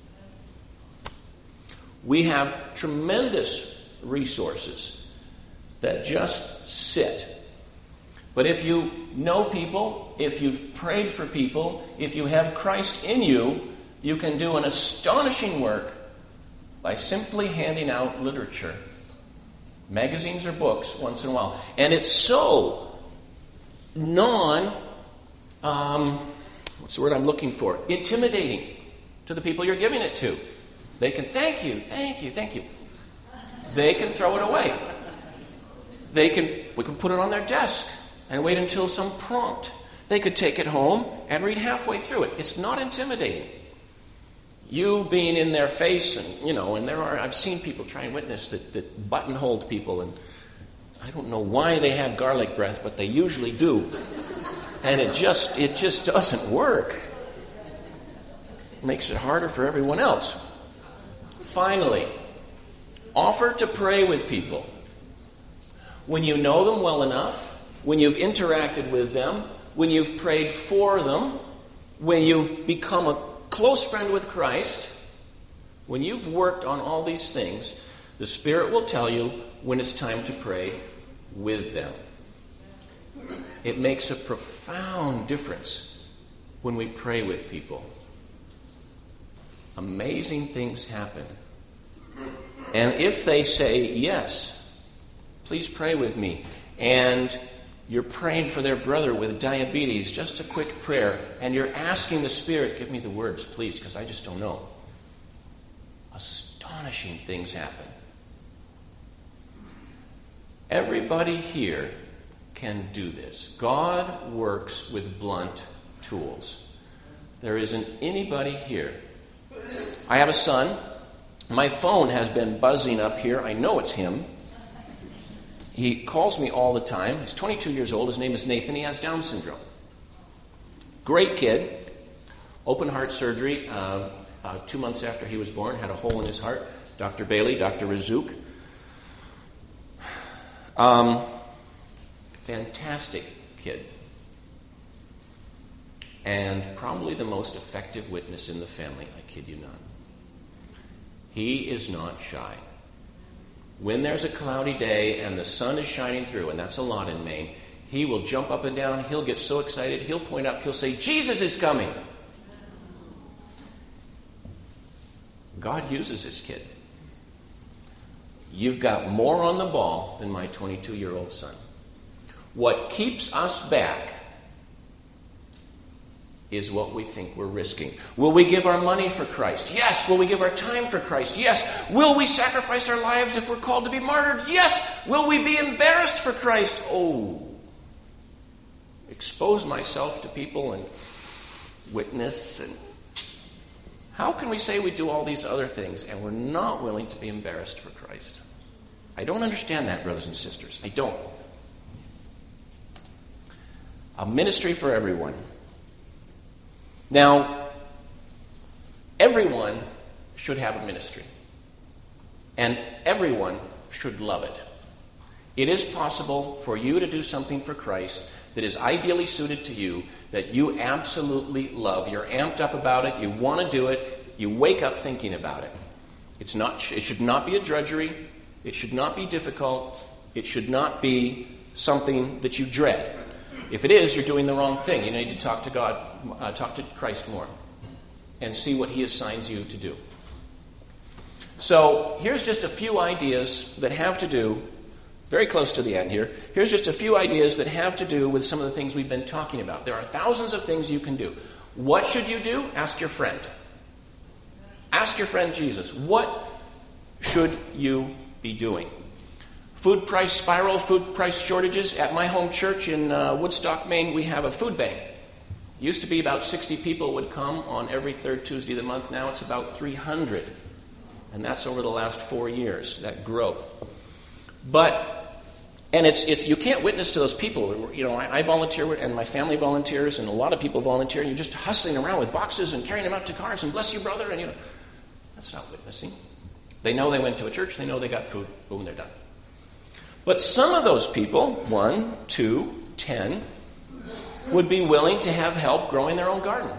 We have tremendous resources that just sit. But if you know people, if you've prayed for people, if you have Christ in you, you can do an astonishing work by simply handing out literature. Magazines or books once in a while. And it's so non, um, what's the word I'm looking for? Intimidating to the people you're giving it to. They can, thank you, thank you, thank you. They can throw it away. They can, we can put it on their desk and wait until some prompt. They could take it home and read halfway through it. It's not intimidating. You being in their face, and you know, and there are, I've seen people try and witness that, that buttonholed people, and I don't know why they have garlic breath, but they usually do. And it just, it just doesn't work. It makes it harder for everyone else. Finally, offer to pray with people. When you know them well enough, when you've interacted with them, when you've prayed for them, when you've become a close friend with Christ, when you've worked on all these things, the Spirit will tell you when it's time to pray with them. It makes a profound difference when we pray with people. Amazing things happen. And if they say, yes, please pray with me, and you're praying for their brother with diabetes, just a quick prayer, and you're asking the Spirit, give me the words, please, because I just don't know. Astonishing things happen. Everybody here can do this. God works with blunt tools. There isn't anybody here. I have a son. My phone has been buzzing up here. I know it's him. He calls me all the time. He's twenty-two years old. His name is Nathan. He has Down syndrome. Great kid. Open heart surgery uh, uh, two months after he was born. Had a hole in his heart. Doctor Bailey, Doctor Razuk. Um, fantastic kid. And probably the most effective witness in the family. I kid you not. He is not shy. When there's a cloudy day and the sun is shining through, and that's a lot in Maine, he will jump up and down. He'll get so excited. He'll point up. He'll say, Jesus is coming. God uses this kid. You've got more on the ball than my twenty-two-year-old son. What keeps us back is what we think we're risking. Will we give our money for Christ? Yes. Will we give our time for Christ? Yes. Will we sacrifice our lives if we're called to be martyred? Yes. Will we be embarrassed for Christ? Oh. Expose myself to people and witness. And how can we say we do all these other things and we're not willing to be embarrassed for Christ? I don't understand that, brothers and sisters. I don't. A ministry for everyone. Now, everyone should have a ministry. And everyone should love it. It is possible for you to do something for Christ that is ideally suited to you, that you absolutely love. You're amped up about it. You want to do it. You wake up thinking about it. It's not. It should not be a drudgery. It should not be difficult. It should not be something that you dread. If it is, you're doing the wrong thing. You need to talk to God, uh, talk to Christ more, and see what He assigns you to do. So here's just a few ideas that have to do very close to the end here. Here's just a few ideas that have to do with some of the things we've been talking about. There are thousands of things you can do. What should you do? Ask your friend. Ask your friend Jesus. What should you be doing? Food price spiral, food price shortages. At my home church in uh, Woodstock, Maine, we have a food bank. It used to be about sixty people would come on every third Tuesday of the month. Now it's about three hundred. And that's over the last four years, that growth. But, and it's it's you can't witness to those people. You know, I, I volunteer, and my family volunteers, and a lot of people volunteer, and you're just hustling around with boxes and carrying them out to cars, and bless you, brother, and you know, that's not witnessing. They know they went to a church, they know they got food, boom, they're done. But some of those people, one, two, ten, would be willing to have help growing their own garden.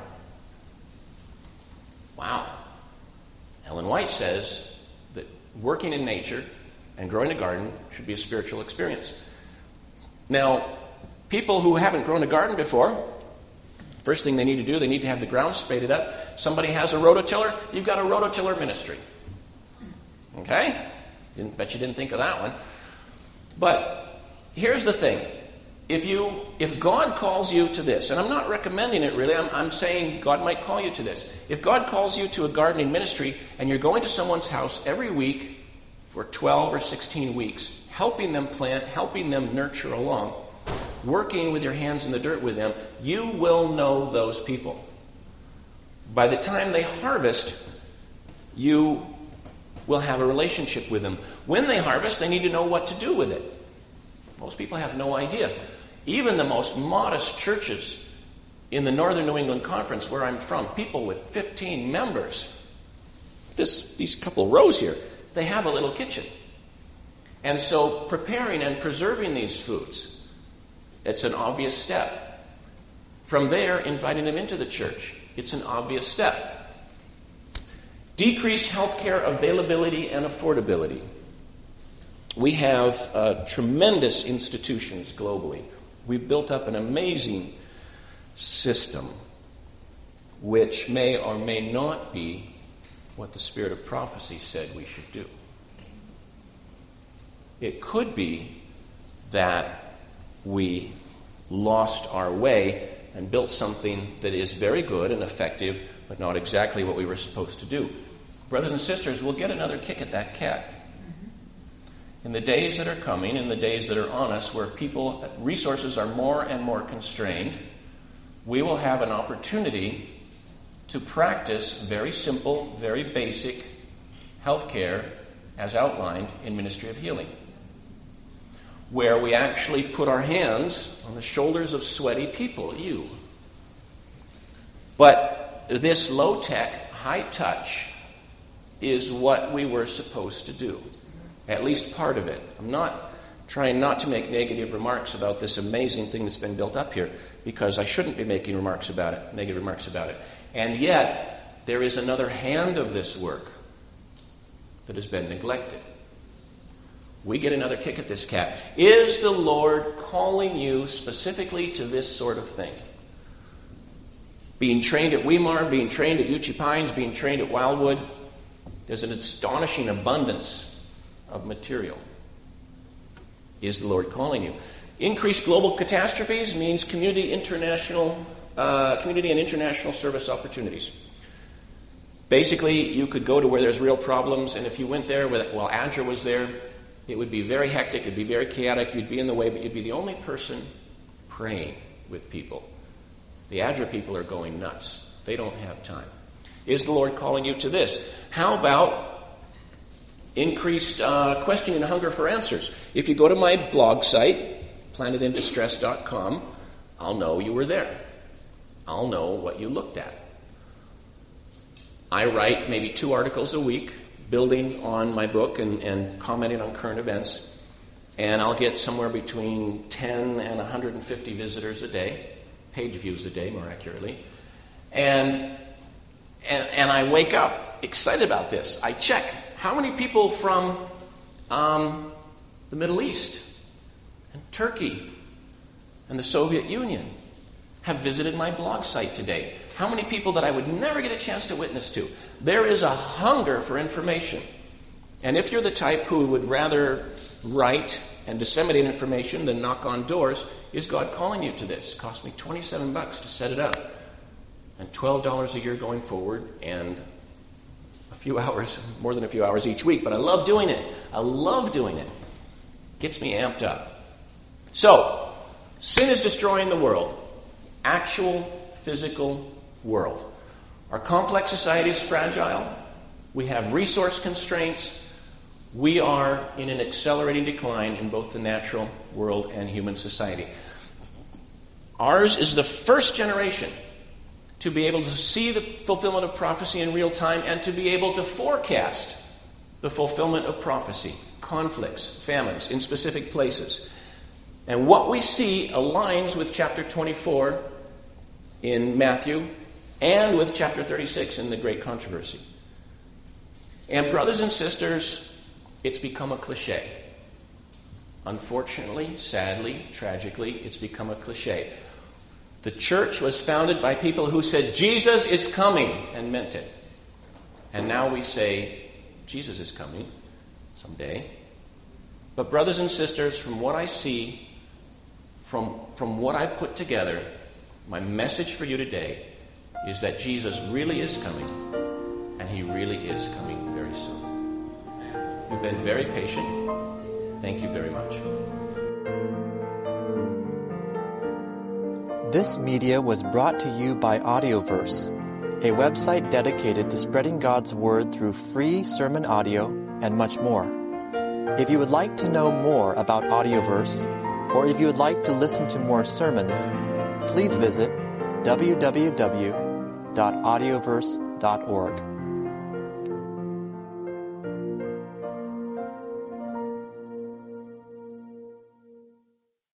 Wow. Ellen White says that working in nature and growing a garden should be a spiritual experience. Now, people who haven't grown a garden before, first thing they need to do, they need to have the ground spaded up. Somebody has a rototiller, you've got a rototiller ministry. Okay? Didn't bet you didn't think of that one. But here's the thing. If you, if God calls you to this, and I'm not recommending it really, I'm, I'm saying God might call you to this. If God calls you to a gardening ministry and you're going to someone's house every week for twelve or sixteen weeks, helping them plant, helping them nurture along, working with your hands in the dirt with them, you will know those people. By the time they harvest, you will have a relationship with them. When they harvest, they need to know what to do with it. Most people have no idea. Even the most modest churches in the Northern New England Conference, where I'm from, people with fifteen members, this these couple rows here, they have a little kitchen. And so preparing and preserving these foods, it's an obvious step. From there, inviting them into the church, it's an obvious step. Decreased healthcare availability and affordability. We have uh, tremendous institutions globally. We've built up an amazing system which may or may not be what the spirit of prophecy said we should do. It could be that we lost our way and built something that is very good and effective, but not exactly what we were supposed to do. Brothers and sisters, we'll get another kick at that cat. In the days that are coming, in the days that are on us, where people, resources are more and more constrained, we will have an opportunity to practice very simple, very basic healthcare as outlined in Ministry of Healing, where we actually put our hands on the shoulders of sweaty people, you. But this low-tech, high-touch is what we were supposed to do. At least part of it. I'm not trying not to make negative remarks about this amazing thing that's been built up here, because I shouldn't be making remarks about it, negative remarks about it. And yet, there is another hand of this work that has been neglected. We get another kick at this cat. Is the Lord calling you specifically to this sort of thing? Being trained at Weimar, being trained at Uchee Pines, being trained at Wildwood, there's an astonishing abundance of material. Is the Lord calling you? Increased global catastrophes means community international, uh, community and international service opportunities. Basically, you could go to where there's real problems, and if you went there while A D R A was there, it would be very hectic, it'd be very chaotic, you'd be in the way, but you'd be the only person praying with people. The A D R A people are going nuts. They don't have time. Is the Lord calling you to this? How about increased uh, questioning and hunger for answers? If you go to my blog site, planet in distress dot com, I'll know you were there. I'll know what you looked at. I write maybe two articles a week, building on my book and, and commenting on current events, and I'll get somewhere between ten and one hundred fifty visitors a day, page views a day more accurately, and and, and I wake up excited about this. I check how many people from um, the Middle East and Turkey and the Soviet Union have visited my blog site today. How many people that I would never get a chance to witness to? There is a hunger for information. And if you're the type who would rather write and disseminate information than knock on doors is God calling you to this. It cost me twenty-seven bucks to set it up, and twelve dollars a year going forward, and a few hours, more than a few hours each week. But I love doing it. I love doing it. Gets me amped up. So, sin is destroying the world. Actual physical world. Our complex society is fragile. We have resource constraints. We are in an accelerating decline in both the natural world and human society. Ours is the first generation to be able to see the fulfillment of prophecy in real time and to be able to forecast the fulfillment of prophecy, conflicts, famines in specific places. And what we see aligns with chapter twenty-four in Matthew and with chapter thirty-six in the Great Controversy. And brothers and sisters, it's become a cliche. Unfortunately, sadly, tragically, it's become a cliche. The church was founded by people who said, Jesus is coming, and meant it. And now we say, Jesus is coming someday. But brothers and sisters, from what I see, from, from what I put together, my message for you today is that Jesus really is coming, and he really is coming very soon. You've been very patient. Thank you very much. This media was brought to you by Audioverse, a website dedicated to spreading God's Word through free sermon audio and much more. If you would like to know more about Audioverse, or if you would like to listen to more sermons, please visit w w w dot audioverse dot org.